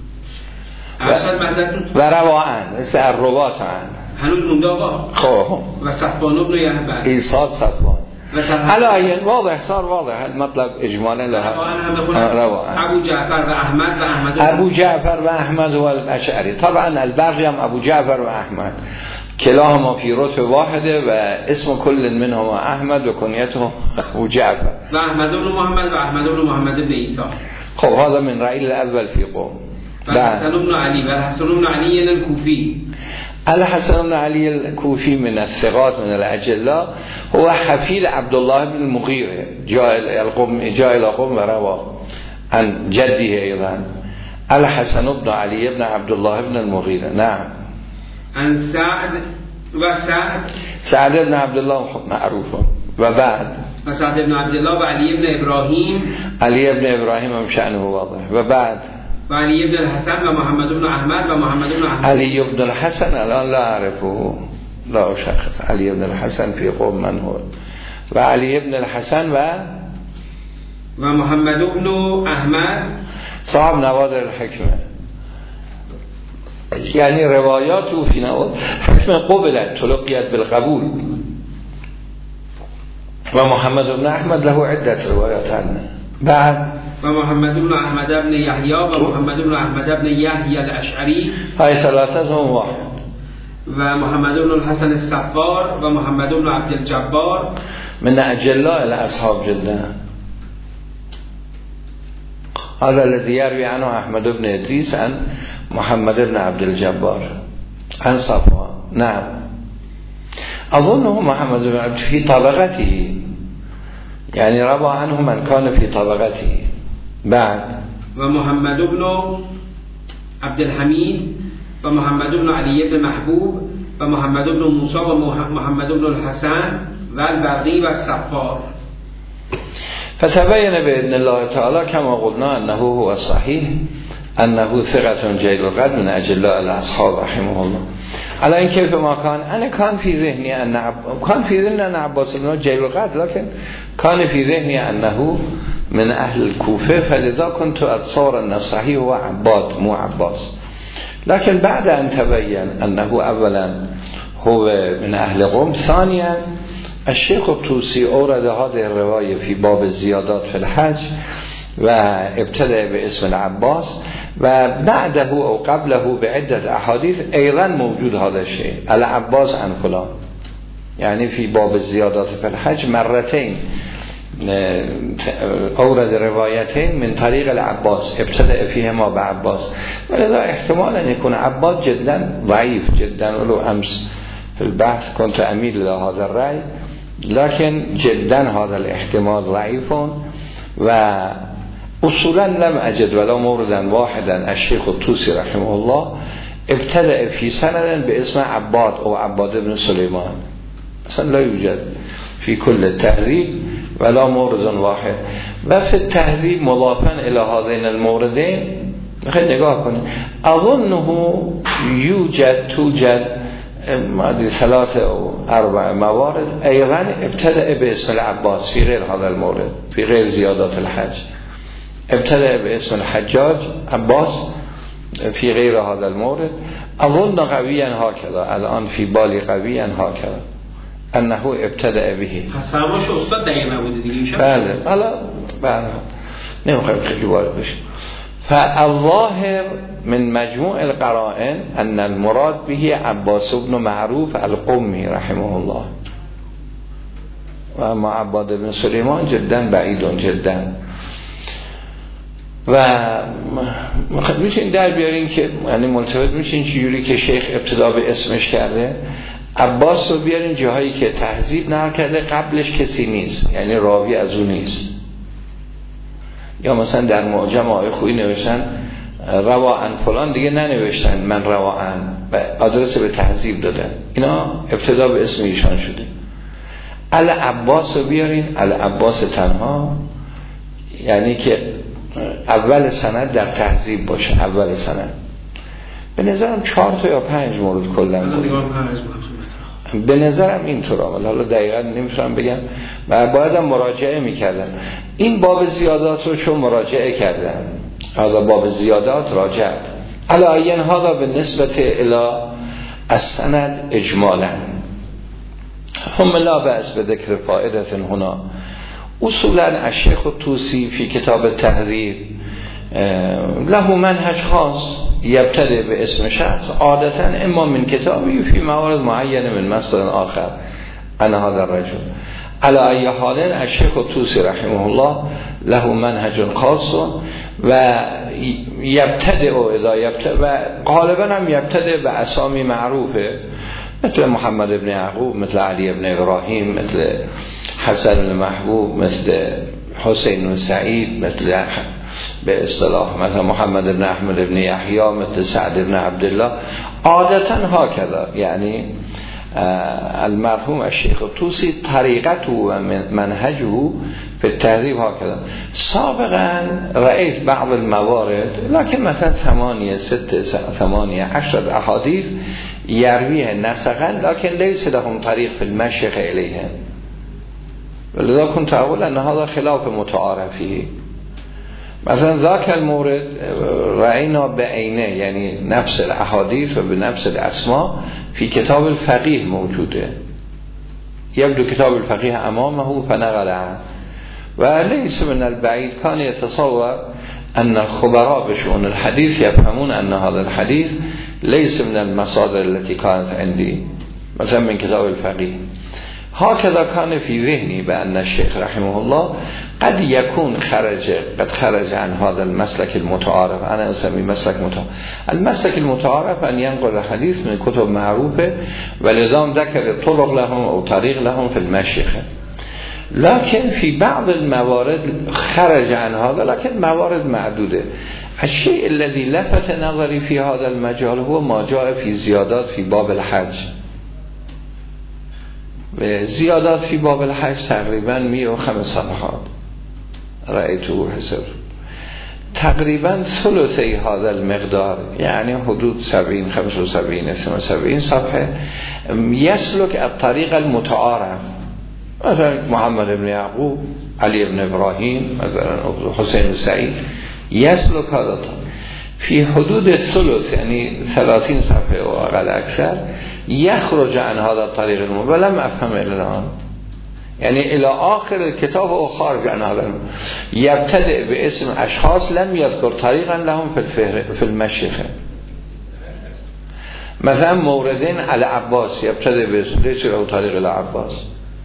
کردید. و رواعن مثل الروات عن هنوز مونده آقا. خب و صفوان ابن یحیی ایصاد صفوان على واضح صار واضح المطلب اجمالا لها. ابو جعفر و احمد و احمد ابو جعفر و احمد و الاشعری. طبعا الباقي هم ابو جعفر و احمد كلاهما في رتبه واحده و اسم كل منهما احمد و كنيته ابو جعفر و احمد بن محمد و احمد بن محمد بن عيسى. خب هذا من رأي الاول في قوم. الحسن بن علي والحسن بن علي الكوفي. الحسن بن علي الكوفي من الثقات من الأجلاء، هو حفيد عبد الله بن المغيرة جاء القوم جاء إلى قوم وروى عن جده أيضا. الحسن بن علي بن عبد الله بن المغيرة. نعم. عن سعد وسعد سعد بن عبد الله معروف. وبعد سعد بن عبد الله وعلي بن إبراهيم. علي بن إبراهيم هم شأنه واضح. وبعد وعلي بن الحسن ومحمد بن أحمد ومحمد بن أحمد. علي بن الحسن الآن لا أعرفه، لا أشخص علي بن الحسن في قوم من هو. وعلي بن الحسن و ومحمد بن أحمد صاحب نوادر الحكمة، يعني رواياته في نوادر الحكمة قبلت تلقيت بالقبول. ومحمد بن أحمد له عدة روايات عنه. بعد ومحمد بن أحمد بن يحيى ومحمد بن أحمد بن يحيى الأشعري، هاي ثلاثة هم واحد. ومحمد بن الحسن الصفار ومحمد بن عبد الجبار من أجلاء الأصحاب جدا. هذا الذي يروي عنه أحمد بن إدريس عن محمد بن عبد الجبار عن صفوان. نعم. أظنه محمد بن عبد في طبقته، يعني روى عنه من كان في طبقته. بعد ومحمد بن عبد الحميد ومحمد بن علي بن محبوب ومحمد بن موسى ومحمد بن الحسن والبرقي والصفار. فتبين بإذن الله تعالى كما قلنا أنه هو صحيح أنه ثقة جيد القدر من أجلاء الأصحاب رحمه الله. على إن كيف ما كان أنا كان في ذهني أن عب... كان في ذهني أن عباس بن جيد القدر، لكن كان في ذهني أنه من أهل الكوفة، فلذا كنت أتصور أن الصحيح هو عباد مو عباس. لكن بعد أن تبين أنه أولا هو من أهل قوم، ثانيا الشيخ الطوسي أورد هذه الرواية في باب الزيادات في الحج وابتدأ باسم العباس، وبعده أو قبله بعدة أحاديث أيضا موجود هذا الشيء العباس عن فلان، يعني في باب الزيادات في الحج مرتين أورد روايتين من طريق العباس ابتدأ فيهما بعباس، ولذا احتمال أن يكون عباس جدا ضعيف جدا، ولو أمس في البحث كنت أميل إلى هذا الرأي، لكن جدا هذا الاحتمال ضعيف. وأصولا لم أجد ولا موردا واحدا الشيخ الطوسي رحمه الله ابتدأ في سند باسم عباد أو عباد بن سليمان، أصلا لا يوجد في كل التهذيب ولا مورد واحد. وفي التهذيب مضافا إلى هذين الموردين خلينا نگاه کنیم، أظنه يوجد توجد مادي ثلاثة أو أربع موارد أيضا ابتدأ باسم العباس في غير هذا المورد، في غير زيادات الحج ابتدأ باسم الحجاج عباس في غير هذا المورد. أظن قويا هكذا الآن في بالي قويا هكذا أنه ابتدأ به. حسامش أستاذ دائما بود دیگه. بله حالا بله نمیخوایم خیلی وارد بشیم. فالظاهر من مجموع القرائن أن المراد به عباس بن معروف القمی رحمه الله، و اما عباد بن سلیمان جدا بعید جدا. و میتونین در بیارین که یعنی ملتفت میشین چجوری که شیخ ابتدا به اسمش کرده عباس رو بیارین جاهایی که تهذیب نقل کرده قبلش کسی نیست، یعنی راوی از اون نیست. یا مثلا در معجم آقای خویی نوشتن روا عن فلان، دیگه ننوشتن من روا عن و آدرس به تهذیب دادن، اینا ابتدا به اسم ایشان شده. العباس رو بیارین، العباس تنها، یعنی که اول سند در تهذیب باشه، اول سند. به نظرم چهار تا یا پنج مورد کلا بود، به نظرم اینطور عمل، حالا دقیقا نمیتونم بگم و بایدم مراجعه میکردم. این باب زیادات رو چون مراجعه کردم، هذا باب زیادات راجعت علایین هذا به نسبت الى السند اجمالا. هم لا بأس به ذکر فائدت هنا. اصولا الشیخ الطوسی فی کتاب التهذیب له منهج خاص یبتدئ به اسم شخص عادتا اما من کتابی فی موارد معین من مصدر آخر انا هذا الرجل. على ای حال الشیخ الطوسی رحمه الله له منهج خاص و یبتدع و اذا یبتدع و غالبا هم یبتدع به اسامی معروفه، مثل محمد ابن یعقوب، مثل علی ابن ابراهیم، مثل حسن بن محبوب، مثل حسین بن سعید، مثل به اصطلاح مثل محمد ابن احمد ابن یحیی، مثل سعد ابن عبدالله. عادتا ها کذا، یعنی المرحوم الشیخ الطوسی طریقته و منهجه في التهذیب ها کذا. سابقا رأيت بعض الموارد لكن مثلا ثمانية ستة ثمانية عشرة أحاديث يرويها نسقا لكن ليس لهم طريق في المشيخ إليها، ولذا كنت أقول أن هذا خلاف متعارفه. مثلا ذاك المورد رأينا بعينه، يعني نفس الأحاديث و بنفس الأسماء في كتاب الفقيه موجوده، يبدو كتاب الفقيه أمامه فنقل عنه، وليس من البعيد كان يتصور أن الخبراء بشؤون الحديث يفهمون أن هذا الحديث ليس من المصادر التي كانت عندي، مثلا من كتاب الفقيه. هكذا كان في ذهني بأن الشيخ رحمه الله قد يكون خرج قد خرج عن هذا المسلك المتعارف. أنا أسمي مسلك متعارف. المسلك المتعارف أن ينقل الحديث من كتب معروفة ولذا ذكر طرق لهم أو طريق لهم في المشيخة، لكن في بعض الموارد خرج عن هذا، لكن موارد معدودة. الشيء الذي لفت نظري في هذا المجال هو ما جاء في زيادات في باب الحج. زيادات في باب الحج تقريبا مئة وخمس صفحات رأيته حسب تقريبا ثلثي هذا المقدار، يعني حدود سبعين خمسة وسبعين سبعين صفحة يسلك الطريق المتعارف، مثلا محمد بن يعقوب، علي بن ابراهيم، مثلا حسين بن سعيد، يسلك هذا في حدود الثلث، يعني ثلاثين صفحة وأقل أكثر، يخرج عن هذا الطريق المبين. ولم أفهم إلى الآن، يعني إلى آخر الكتاب هو خارج عن هذا المبين. يبتدئ باسم أشخاص لم يذكر طريقا لهم في في المشيخة. مثلا موردين على عباس يبتدئ باسم ليس له طريق إلى عباس.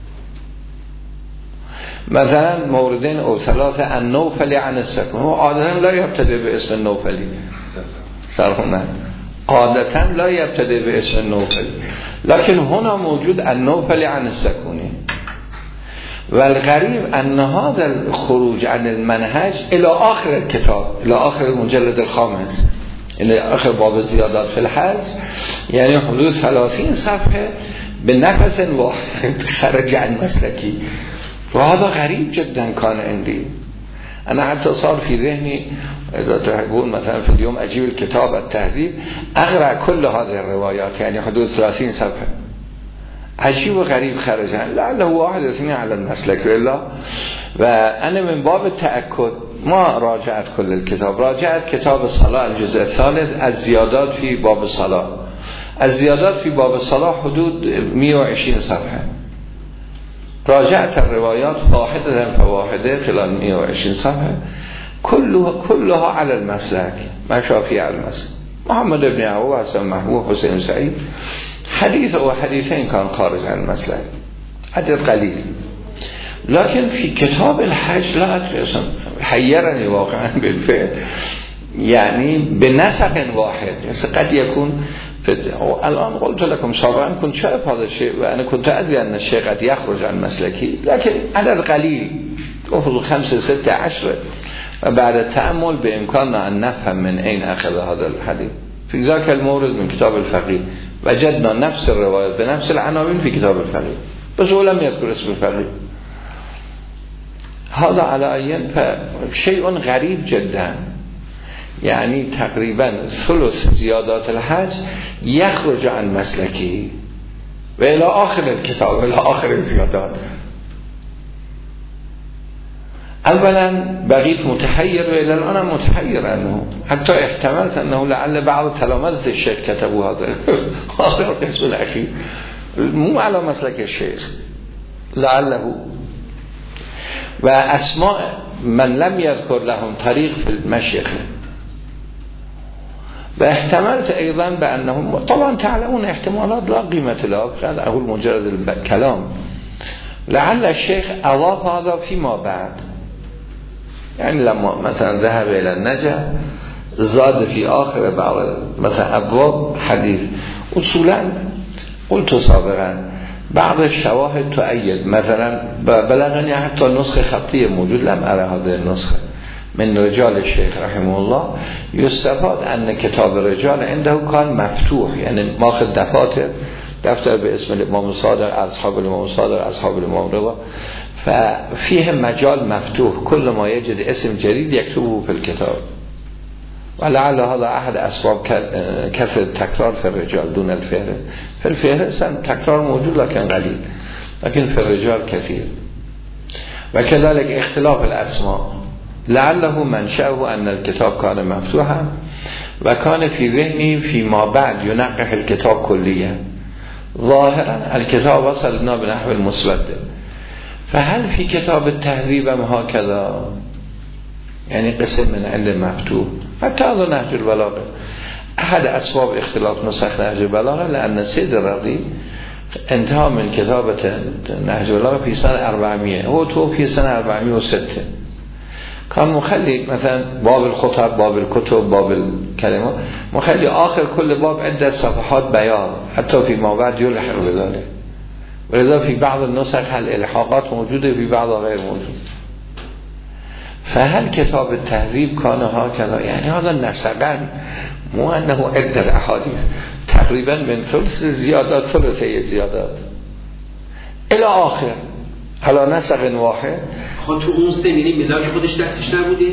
مثلا موردين او ثلاثة النوفلی عن السکون، هو عادتا لا يبتدئ باسم النوفلی، سرخونه عادتا لا يبتدئ باسم النوفلی، لكن هنا موجود النوفلی عن السکونی. والغريب أن هذا الخروج عن المنهج إلى آخر الكتاب، إلى آخر المجلد الخامس، إلى آخر باب الزيادات في الحج، يعني حدود ثلاثين صفحة بنفس واحد خرج عن مسلكي. وهذا غريب جدا كان عندي. أنا حتى صار في ذهني إذا تقول مثلا في اليوم أجيب الكتاب التهذيب أقرأ كل هذه الروايات، يعني حدود ثلاثين صفحة. عجيب وغريب خرج عن، لعله واحد اثنين على المسلك لله. وأنا من باب التأكد ما راجعت كل الكتاب، راجعت كتاب الصلاة الجزء الثالث، الزيادات في باب الصلاة. الزيادات في باب الصلاة حدود مئة وعشرين صفحة. راجعت الروايات واحدة فواحدة خلال مئة وعشرين صفحة، كلها كلها على المسلك، ما شافي على المسلك. محمد بن يعقوب، حسن محبوب، حسين سعيد، حديث أو حديثين كان خارج عن المسلك، عدد قليل. لكن في كتاب الحج لا أدري، حيرني واقعا بالفعل، يعني بنسق واحد. قد يكون الآن قلت لكم سابقا كنت شايف هذا الشيء، وأنا كنت أدري أن الشيء قد يخرج عن مسلكي، لكن عدد قليل، أفضل خمسة ستة عشرة. وبعد التأمل بإمكاننا أن نفهم من أين أخذ هذا الحديث. في ذاك المورد من كتاب الفقيه وجدنا نفس الروايات بنفس العناوين في كتاب الفقيه، بس هو لم يذكر اسم الفقيه. هذا على أي شيء غريب جدا، يعني تقريبا ثلث زيادات الحج يخرج عن مسلكي وإلى آخر الكتاب، إلى آخر الزيادات. اولا بقيت متحير، وإلى الآن متحير عنه، حتى احتملت أنه لعل بعض تلامذة الشيخ كتبوا هذا آخر القسم الأخير، مو على مسلك الشيخ لعله. وأسماء من لم يذكر لهم طريق في المشيخ. واحتملت أيضا بأنهم، طبعا تعلمون احتمالات لا قيمة لها، قد أقول مجرد الكلام، لعل الشيخ أضاف هذا فيما بعد، یعنی لما مثلا ذهب الى النجف زاد فی آخر بعض مثلا ابواب حدیث. اصولا قلت سابقا بعض الشواهد تؤید، مثلا بلغنی حتی نسخه خطی موجود، لم اره هذه النسخه من رجال الشیخ رحمه الله، یستفاد ان کتاب رجال عنده کان مفتوح، یعنی ماخذ دفاتر دفتر به اسم الامام صادق، اصحاب الامام صادق، اصحاب الامام رضا، ففيه مجال مفتوح، كل ما يجد اسم جديد يكتبه في الكتاب. ولعل هذا احد اسباب كثرة التكرار في الرجال دون الفهرس. في الفهرس تكرار موجود لكن قليل، لكن في الرجال كثير. وكذلك اختلاف الاسماء لعله منشأه ان الكتاب كان مفتوحا وكان في ذهني فيما بعد ينقح الكتاب كليا. ظاهرا الكتاب وصلنا بنحو المسود، فهل في كتاب التهذيب هكذا؟ يعني قسم من عند مفتوح. حتى هذا نهج البلاغه احد اسباب اختلاف نسخ نهج البلاغه لان سيد الرضي انتهى من كتابة نهج البلاغه في سنة أربعمائة، هو توفي سنة أربعمائة وستة، كان مخلي مثلا باب الخطب، باب الكتب، باب الكلمات، مخلي آخر كل باب عدة صفحات بيان حتى فيما بعد يلحق بذلك. ولذا في بعض النسخ الالحاقات موجودة، في بعض غير موجود. فهل كتاب التهذيب كان هكذا؟ يعني هذا نسقا مو أنه عدة أحاديث، تقريبا من ثلث زيادات ثلثي زيادات الى آخر على نسق واحد. خود تو اون سنینی ملاک خودش دستش نبوده؟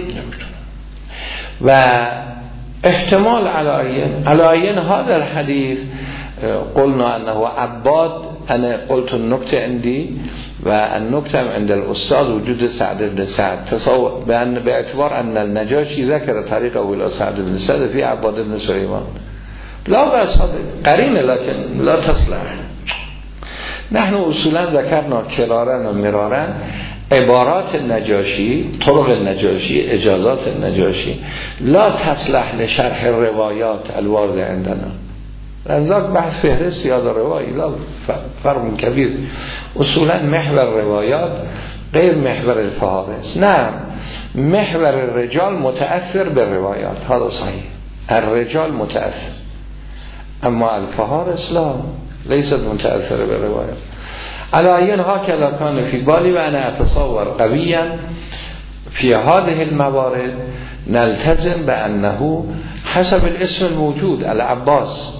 و احتمال علایین علایین هذا الحديث قلنا انه عباد، انا قلت النکته عندي و النکته عند الاستاذ وجود سعد بن سعد، تصور بان باعتبار ان النجاشي ذكر طريقه الى سعد بن سعد في عباد بن سليمان لا بأس قرين لكن لا تصلح. نحن اصولا ذكرنا كرارا و مرارا عبارات النجاشی، طرق النجاشی، اجازات النجاشی لا تصلح لشرح الروایات الوارد عندنا. لذلك بحث فهرست یاد روایی لا فرق کبیر. اصولا محور روایات غیر محور الفهارس. نعم محور الرجال متأثر بالروایات، هذا صحيح، الرجال متأثر، اما الفهارس لا ليست متأثر بالروایات. على أي هكذا كان في بالي وأنا أتصور قويا في هذه الموارد نلتزم بأنه حسب الاسم الموجود العباس.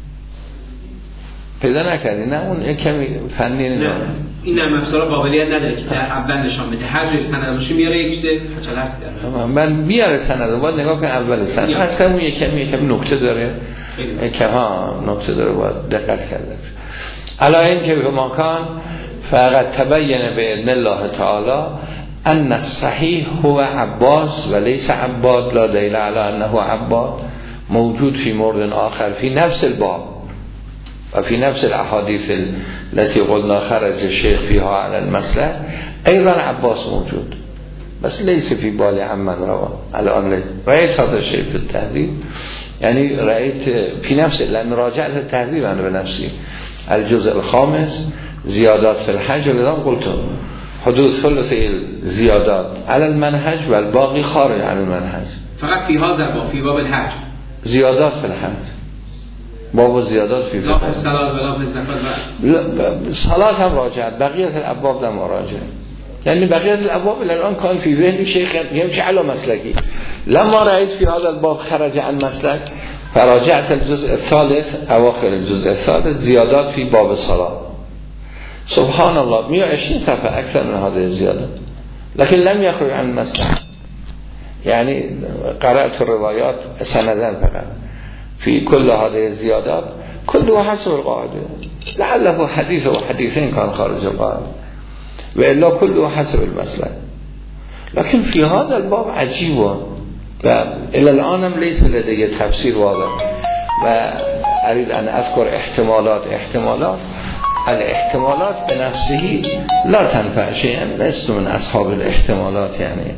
پیدا نکردی؟ نه اون کمی فنی نه این هم افسارا قابلیت نداره که در اول نشان بده، هر جای سند باشه میاره یک چیز خجالت داره. من میاره سند باید نگاه کن اول سند اصلا اون یکمی یکم نکته داره که ها نکته داره باید دقت کرده. علا این که به مکان فقط تبین باذن الله تعالی ان الصحیح هو عباس و لیس عباد، لا دلیل علی انه عباد، موجود في مورد آخر في نفس الباب و في نفس الاحاديث التي قلنا خرج الشيخ فيها على المسلك ايضا عباس موجود، بس ليس في بالي عمن روى. الان رأيت هذا الشيء في التهذيب، يعني رأيت في نفسي لأن راجعت التهذيب أنا بنفسي الجزء الخامس زيادات في الحج، ولذا قلت حدود ثلث الزيادات على المنهج والباقي خارج عن المنهج. فقط في هذا الباب في باب الحج زيادات في الحج، باب زيادات في لا في الصلاة ولا في الزكاة. الصلاة هم راجعت، بقية الأبواب لم راجع، يعني بقية الأبواب الآن كان في ذهن شيخ يمشي على مسلكي. لما رأيت في هذا الباب خرج عن مسلك فراجعت الجزء الثالث أواخر الجزء الثالث زيادات في باب الصلاة. سبحان الله مئة وعشرين صفحة أكثر من هذه الزيادة، لكن لم يخرج عن المسلك. يعني قرأت الروايات سندان فقط في كل هذه الزيادات كله حسب القاعدة، لعله حديث وحديثين كان خارج القاعدة وإلا كله حسب المسلك. لكن في هذا الباب عجيب وإلى الآن ليس لدي تفسير واضح، وأريد أن أذكر احتمالات احتمالات الاحتمالات بنفسه لا تنفع شيئا، لست من أصحاب الاحتمالات يعني،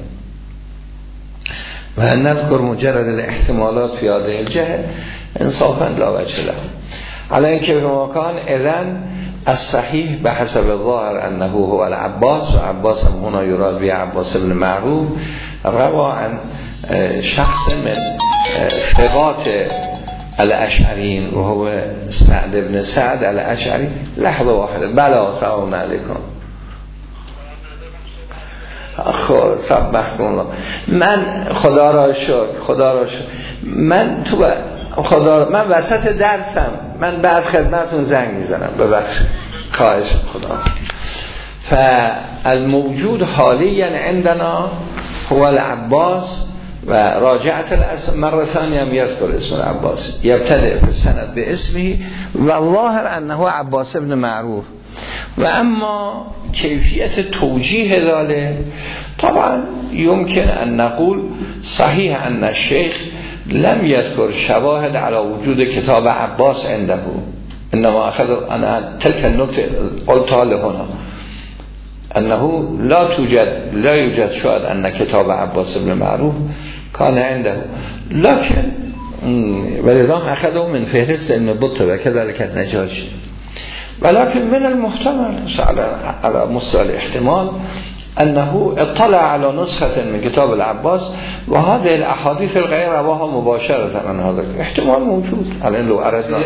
ونذكر مجرد الاحتمالات في هذه الجهة انصافا لا وجه له. على اینکه به مکان اذن الصحیح به حسب ظاهر انه هو العباس و عباس هم هنا یراد به عباس بن معروف روا عن شخص من ثقات الاشعرین و هو سعد بن سعد الاشعری. لحظه واحده. بلا سلام علیکم. خب سبحان الله. من خدا را شکر خدا را شکر من تو خدا را من وسط درسم، من بعد خدمتون زنگ میزنم ببخشید خواهش خدا. فالموجود حاليا عندنا هو العباس و راجعت الاسم مرة ثانية هم يذكر اسم العباس يبتدئ في السند باسمه و ظاهر انه عباس بن معروف. و اما کیفیت توجیه ذلك طبعا يمكن ان نقول صحيح ان الشيخ لم يذكر شواهد على وجود كتاب عباس عنده، انما اخذ انا تلك النقطة قلتها لهنا انه لا توجد لا يوجد شاهد ان كتاب عباس بن معروف كان عنده، لكن ولذا اخذه من فهرست ابن بطة وكذلك النجاشي. ولكن من المحتمل على مستوى الاحتمال أنه اطلع على نسخة من كتاب العباس وهذه الأحاديث الغير رواها مباشرة عن هذا احتمال موجود. على لو أردنا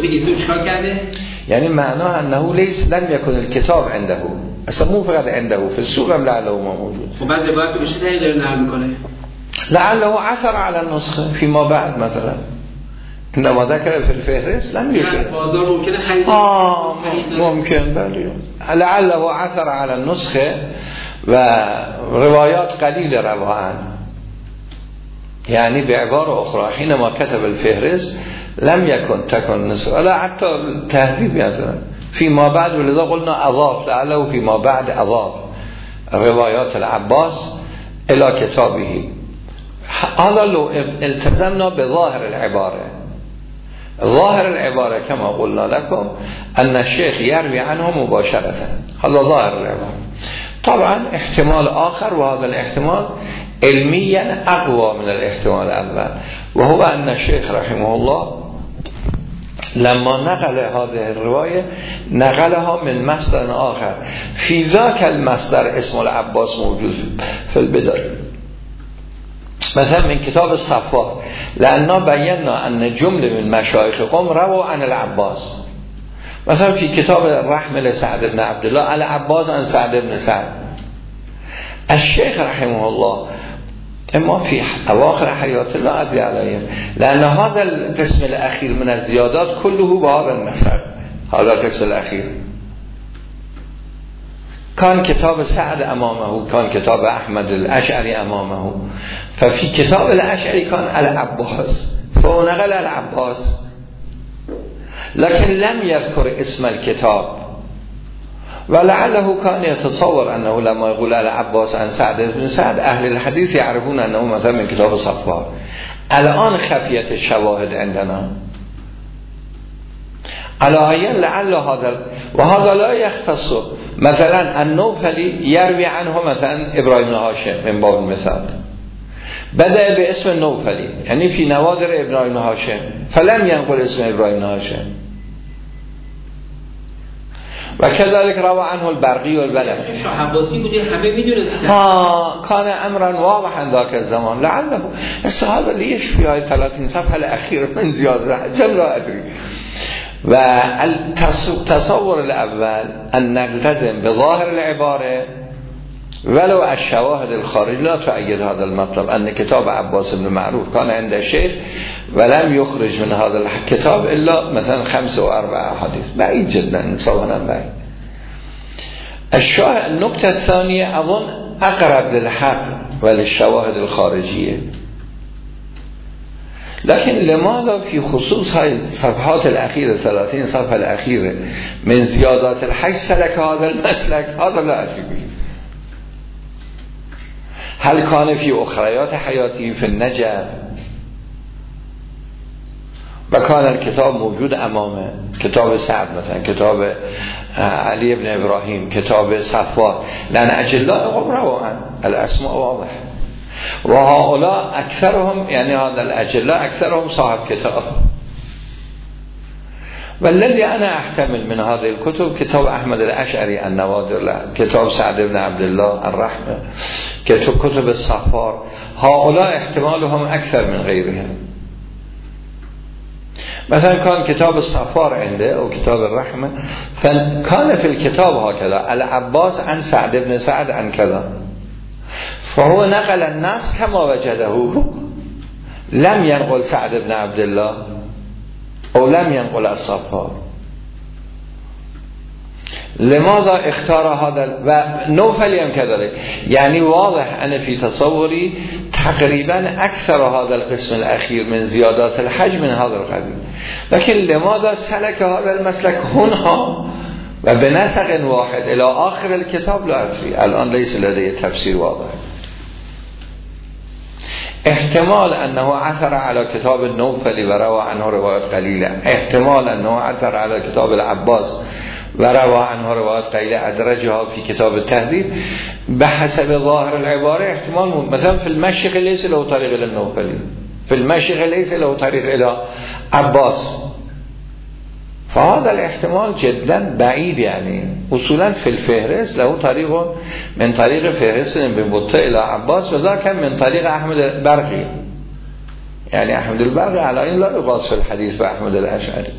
يعني معناه أنه ليس لم يكن الكتاب عنده أصلا مو فقط عنده في السوق أم لعله ما موجود. وبعد رواية بشتى غير نعم میکنه لعله عثر على النسخة فيما بعد مثلا إنما ذكر في الفهرست لم يكن آه ممكن بله لعله عثر على النسخة وروايات قليلة رواها، يعني بعبارة أخرى حينما كتب الفهرست لم يكن تكن نسخة ولا حتى تهذيب مثلا فيما بعد، ولذا قلنا أضاف لعله فيما بعد أضاف روايات العباس إلى كتابه. هذا لو التزمنا بظاهر العبارة، ظاهر العبارة كما قلنا لكم أن الشيخ يروي عنه مباشرة، هذا ظاهر العبارة. طبعا احتمال آخر وهذا الاحتمال علميا أقوى من الاحتمال الأول، وهو أن الشيخ رحمه الله لما نقل هذه الرواية نقلها من مصدر آخر، في ذاك المصدر اسم العباس موجود في البداية، مثلا من كتاب الصفوات، لأننا بينا أن جمله من مشایخ قوم رووا عن العباس. مثلا في كتاب الرحمة لسعد بن عبد الله العباس عن سعد بن سعد. الشيخ رحمه الله اما في اواخر حياة الله أدري عليهم، لأن هذا القسم الأخير من الزيادات كله بهذا النسب، هذا القسم الأخير كان كتاب سعد أمامه، كان كتاب أحمد الأشعري أمامه، ففي كتاب الأشعري كان العباس فنقل العباس، لكن لم يذكر اسم الكتاب، ولعله كان يتصور أنه لما يقول العباس عن سعد بن سعد أهل الحديث يعرفون أنه مثلا من كتاب صفوات. الآن خفيت الشواهد عندنا على أي لعل هذا وهذا لا يختص، مثلا النوفلي يروي عنه مثلا إبراهيم بن هاشم من باب المثال، بدأ باسم النوفلي يعني في نوادر إبراهيم بن هاشم فلم ينقل اسم إبراهيم بن هاشم، وكذلك روى عنه البرقي والبلخي. شعباسی بودی همه میدونستن. ها كان امرا واضحا ذاك الزمان لعله الصحابه ليش في هاي ثلاثين صفحه الاخيره من زياده جل لا ادري. و التصور الاول ان نلتزم بظاهر العباره ولو الشواهد الخارج لا تؤيد هذا المطلب، ان كتاب عباس بن معروف كان عند الشيخ ولم يخرج من هذا الكتاب الا مثلا خمسة واربع حديث، بعيد جدا انصافا بعيد. الشاهد النقطة الثانية اظن اقرب للحق وللشواهد الخارجية، لكن لماذا في خصوص هاي الصفحات الأخيرة ثلاثين صفحة الأخيرة من زيادات الحج سلك هذا المسلك؟ هذا لا أدري به. هل كان في أخريات حياته في النجف وكان الكتاب موجود أمامه، كتاب سعد مثلا، كتاب علي بن إبراهيم، كتاب صفوات، لأن أجلاء قوم روان الأسماء واضح، وهؤلاء أكثرهم يعني هذا الأجلاء أكثرهم صاحب كتاب، والذي انا احتمل من هذه الكتب كتاب احمد الاشعری النوادر، کتاب سعد بن عبدالله الرحمه، کتب الصفار، هؤلاء احتمالهم اکثر من غیرهم. مثلا كان كتاب الصفار عنده او كتاب الرحمه، فكان في الكتاب هكذا العباس عن سعد بن سعد عن كذا، فهو نقل النص كما وجده، لم ينقل سعد بن عبد الله او لم ينقل الصفار. لماذا اختار هذا؟ و نوفلی هم كذلك، يعني واضح أنا في تصوري تقريبا أكثر هذا القسم الأخير من زيادات الحج من هذا القبيل، لكن لماذا سلك هذا المسلك هنا و بنسق واحد إلى آخر الكتاب؟ لا أدري، الآن ليس لدي تفسير واضح. احتمال أنه عثر على كتاب النوفلي وروى عنه روايات قليلة، احتمال أنه عثر على كتاب العباس وروى عنه روايات قليلة أدرجها في كتاب التهذيب بحسب ظاهر العبارة احتمال ممكن. مثلا في المشيخ ليس له طريق إلى النوفلي، في المشيخ ليس له طريق إلى عباس، فهذا الاحتمال جدا بعيد. يعني اصولا في الفهرست له طريق من طريق فهرست بن بطة الى عباس، وذاك من طريق احمد البرقي. يعني احمد البرقي على این لا يقاس في الحديث باحمد الاشعري،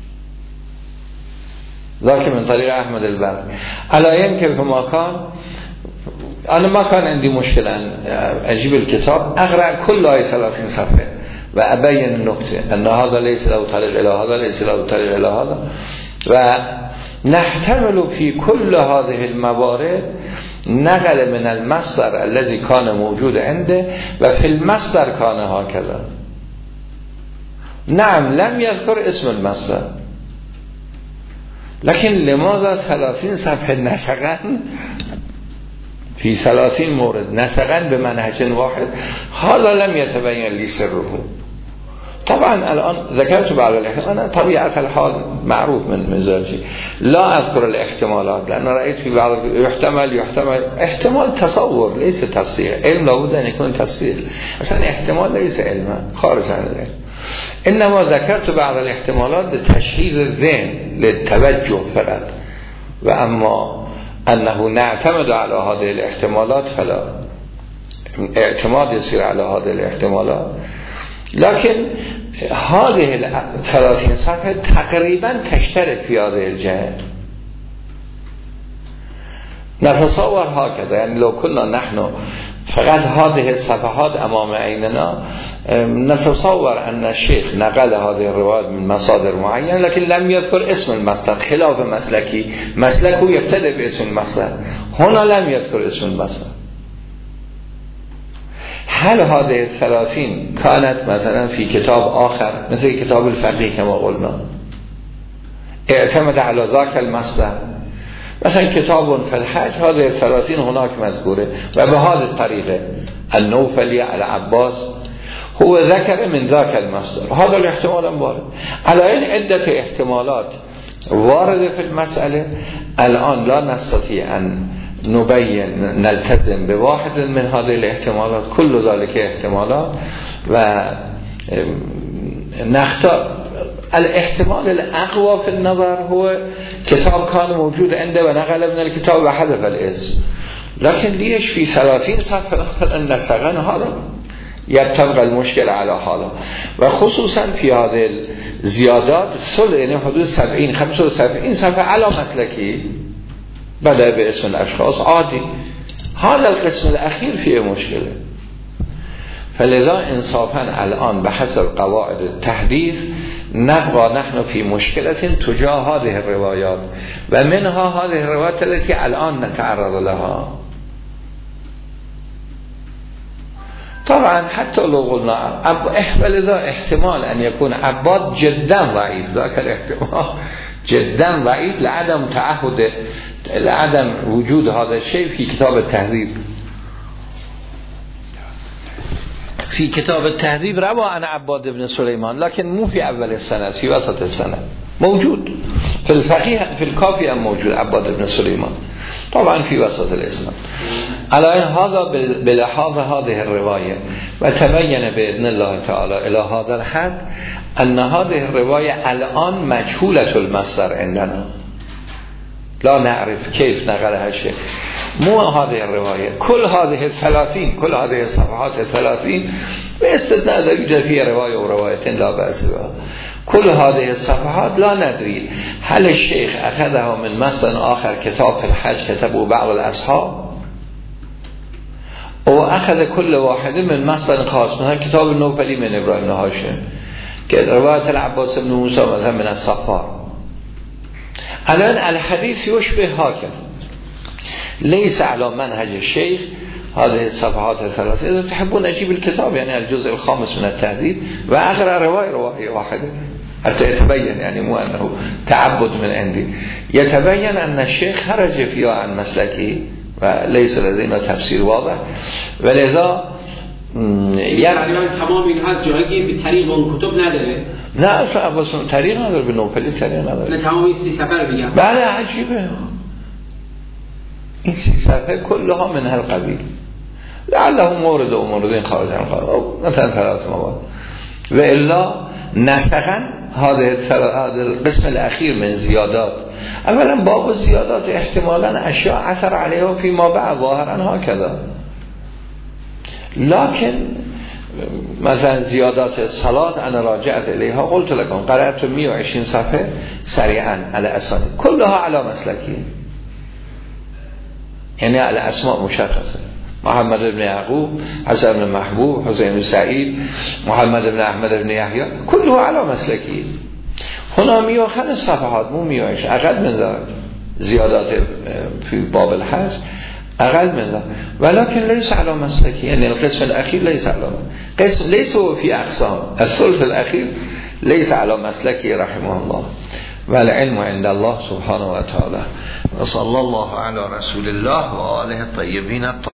ذاك من طريق احمد البرقي. على این که ما كان انا ما كان عندي مشكلة اجيب الكتاب اقرأ كل آية ثلاثين صفحة وأبين النقطة أن هذا ليس له طريق إلى هذا، ليس له طريق إلى هذا، ونحتمل في كل هذه الموارد نقل من المصدر الذي كان موجود عنده، وفي المصدر كان هكذا. نعم لم يذكر اسم المصدر، لكن لماذا ثلاثين صفحة نسقا في ثلاثين مورد نسقا بمنهج واحد؟ هذا لم يتبين لي سره. طبعا الآن ذكرت بعض الاحتمال، أنا طبيعة الحال معروف من مزاجي لا أذكر الاحتمالات، لأن رأيت في بعض يحتمل يحتمل احتمال تصور ليس تصديق، علم لابد أن يكون تصديق، أصلا احتمال ليس علما خارج عن العلم، إنما ذكرت بعض الاحتمالات لتشهير الذهن للتوجه فقط، وأما أنه نعتمد على هذه الاحتمالات فلا اعتماد يصير على هذه الاحتمالات. لكن هذه الثلاثين صفحة تقريبا تشترك في هذه الجهة. نتصور هكذا، يعني لو كنا نحن فقط هذه الصفحات أمام عيننا نتصور أن الشيخ نقل هذه الروايات من مصادر معينة، لكن لم يذكر اسم المصدر، خلاف مسلكي، مسلكه يبتدئ باسم المصدر، هنا لم يذكر اسم المصدر. هل هذه الثلاثين كانت مثلا في كتاب آخر مثل كتاب الفقه كما قلنا اعتمد على ذاك المصدر، مثلا كتاب في الحج هذه الثلاثين هناك مذكورة وبهذه الطريقة النوفلي العباس هو ذكر من ذاك المصدر، هذا الاحتمال وارد. على این عدة احتمالات وارد في المسألة، الآن لا نستطيع أن نبين نلتزم بواحد من هذه الاحتمالات، كل ذلك احتمالات، و نختار الاحتمال الأقوى في النظر هو كتاب كان موجود عنده ونقل من الكتاب وحذف الاسم، لكن ليش في ثلاثين صفحة نسقا؟ هذا يبتبقى المشكل على حاله، وخصوصا في هذه الزيادات سل يعني حدود سبعين خمسة وسبعين صفحة على مسلكي بدأ باسم الأشخاص عادي، هذا القسم الأخير فيه مشكلة. فلذا انصافا الآن بحسب قواعد التحديث نبقى نحن في مشكلة تجاه هذه الروايات، ومنها هذه الروايات التي الآن نتعرض لها. طبعا حتى لو قلنا ولذا احتمال أن يكون عباد جدا ضعيف، ذاك الاحتمال جدا ضعيف لعدم تعهد لعدم وجود هذا الشيء في كتاب التهذيب. في كتاب التهذيب روى عن عباد بن سليمان، لكن مو في أول السنة، في وسط السنة موجود. في الفقيه في الكافي هم موجود عباد بن سليمان طبعا في وسط الاسلام. على هذا بلحاظ هذه الرواية وتبين بإذن الله تعالى إلى هذا الحد أن هذه الرواية الآن مجهولة المصدر عندنا، لا نعرف كيف نقلها الشيخ. مو هذه الرواية، كل هذه الثلاثين كل هذه الصفحات الثلاثين باستثناء يوجد فيها رواية وروايتين لا بأس بها، كل هذه الصفحات لا ندري هل الشيخ أخذها من مصدر آخر كتاب في الحج كتبه بعض الأصحاب أو أخذ كل واحد من مصدر خاص، مثلا كتاب النوفلي من إبراهيم بن هاشم، رواية العباس بن موسى مثلا من الصفار. الآن الحديث يشبه هكذا، ليس على منهج الشيخ هذه الصفحات الثلاثة. إذا تحبون أجيب الكتاب يعني الجزء الخامس من التهذيب وأقرأ رواية رواية واحدة حتى يتبين، يعني مو أنه تعبد من عندي، يتبين أن الشيخ خرج فيها عن مسلكه وليس لدينا تفسير واضح. ولذا يعني تمام این هست جایی که به طریق اون کتب نداره؟ نه اصلا عباس طریق نداره، به نوفلی طریق نداره. نه تمام این سی صفحه رو بگم. بله عجیبه، این سی صفحه کلها من هر قبیل، لعله مورد و موردین خارج عن قرار مثلا ثلاث مواد و الا نسخا هذا القسم الاخیر من زیادات. اولا باب زیادات احتمالا اشیاء اثر علیها فی ما بعد ظاهرا هكذا، لكن مثلا زیادات الصلاة انا راجعت الیها قلت لكم قرأت مئة وعشرين صفحه سریعا على اسانید كلها على مسلکی، یعنی على اسماء مشخصه، محمد بن یعقوب، حسن بن محبوب، حسین بن سعید، محمد بن احمد بن یحیی، كله على مسلکی. هنا مئة وخمس صفحات مو مئة وعشرين، اقل من ذلك زيادات في باب الحج اقل من ذلك، ولكن ليس على مسلكي، يعني القسم الاخير ليس على قسم ليس في اقسام، الثلث الاخير ليس على مسلكي رحمه الله، والعلم عند الله سبحانه وتعالى. وصلى الله على رسول الله وآله الطيبين الطاهرين.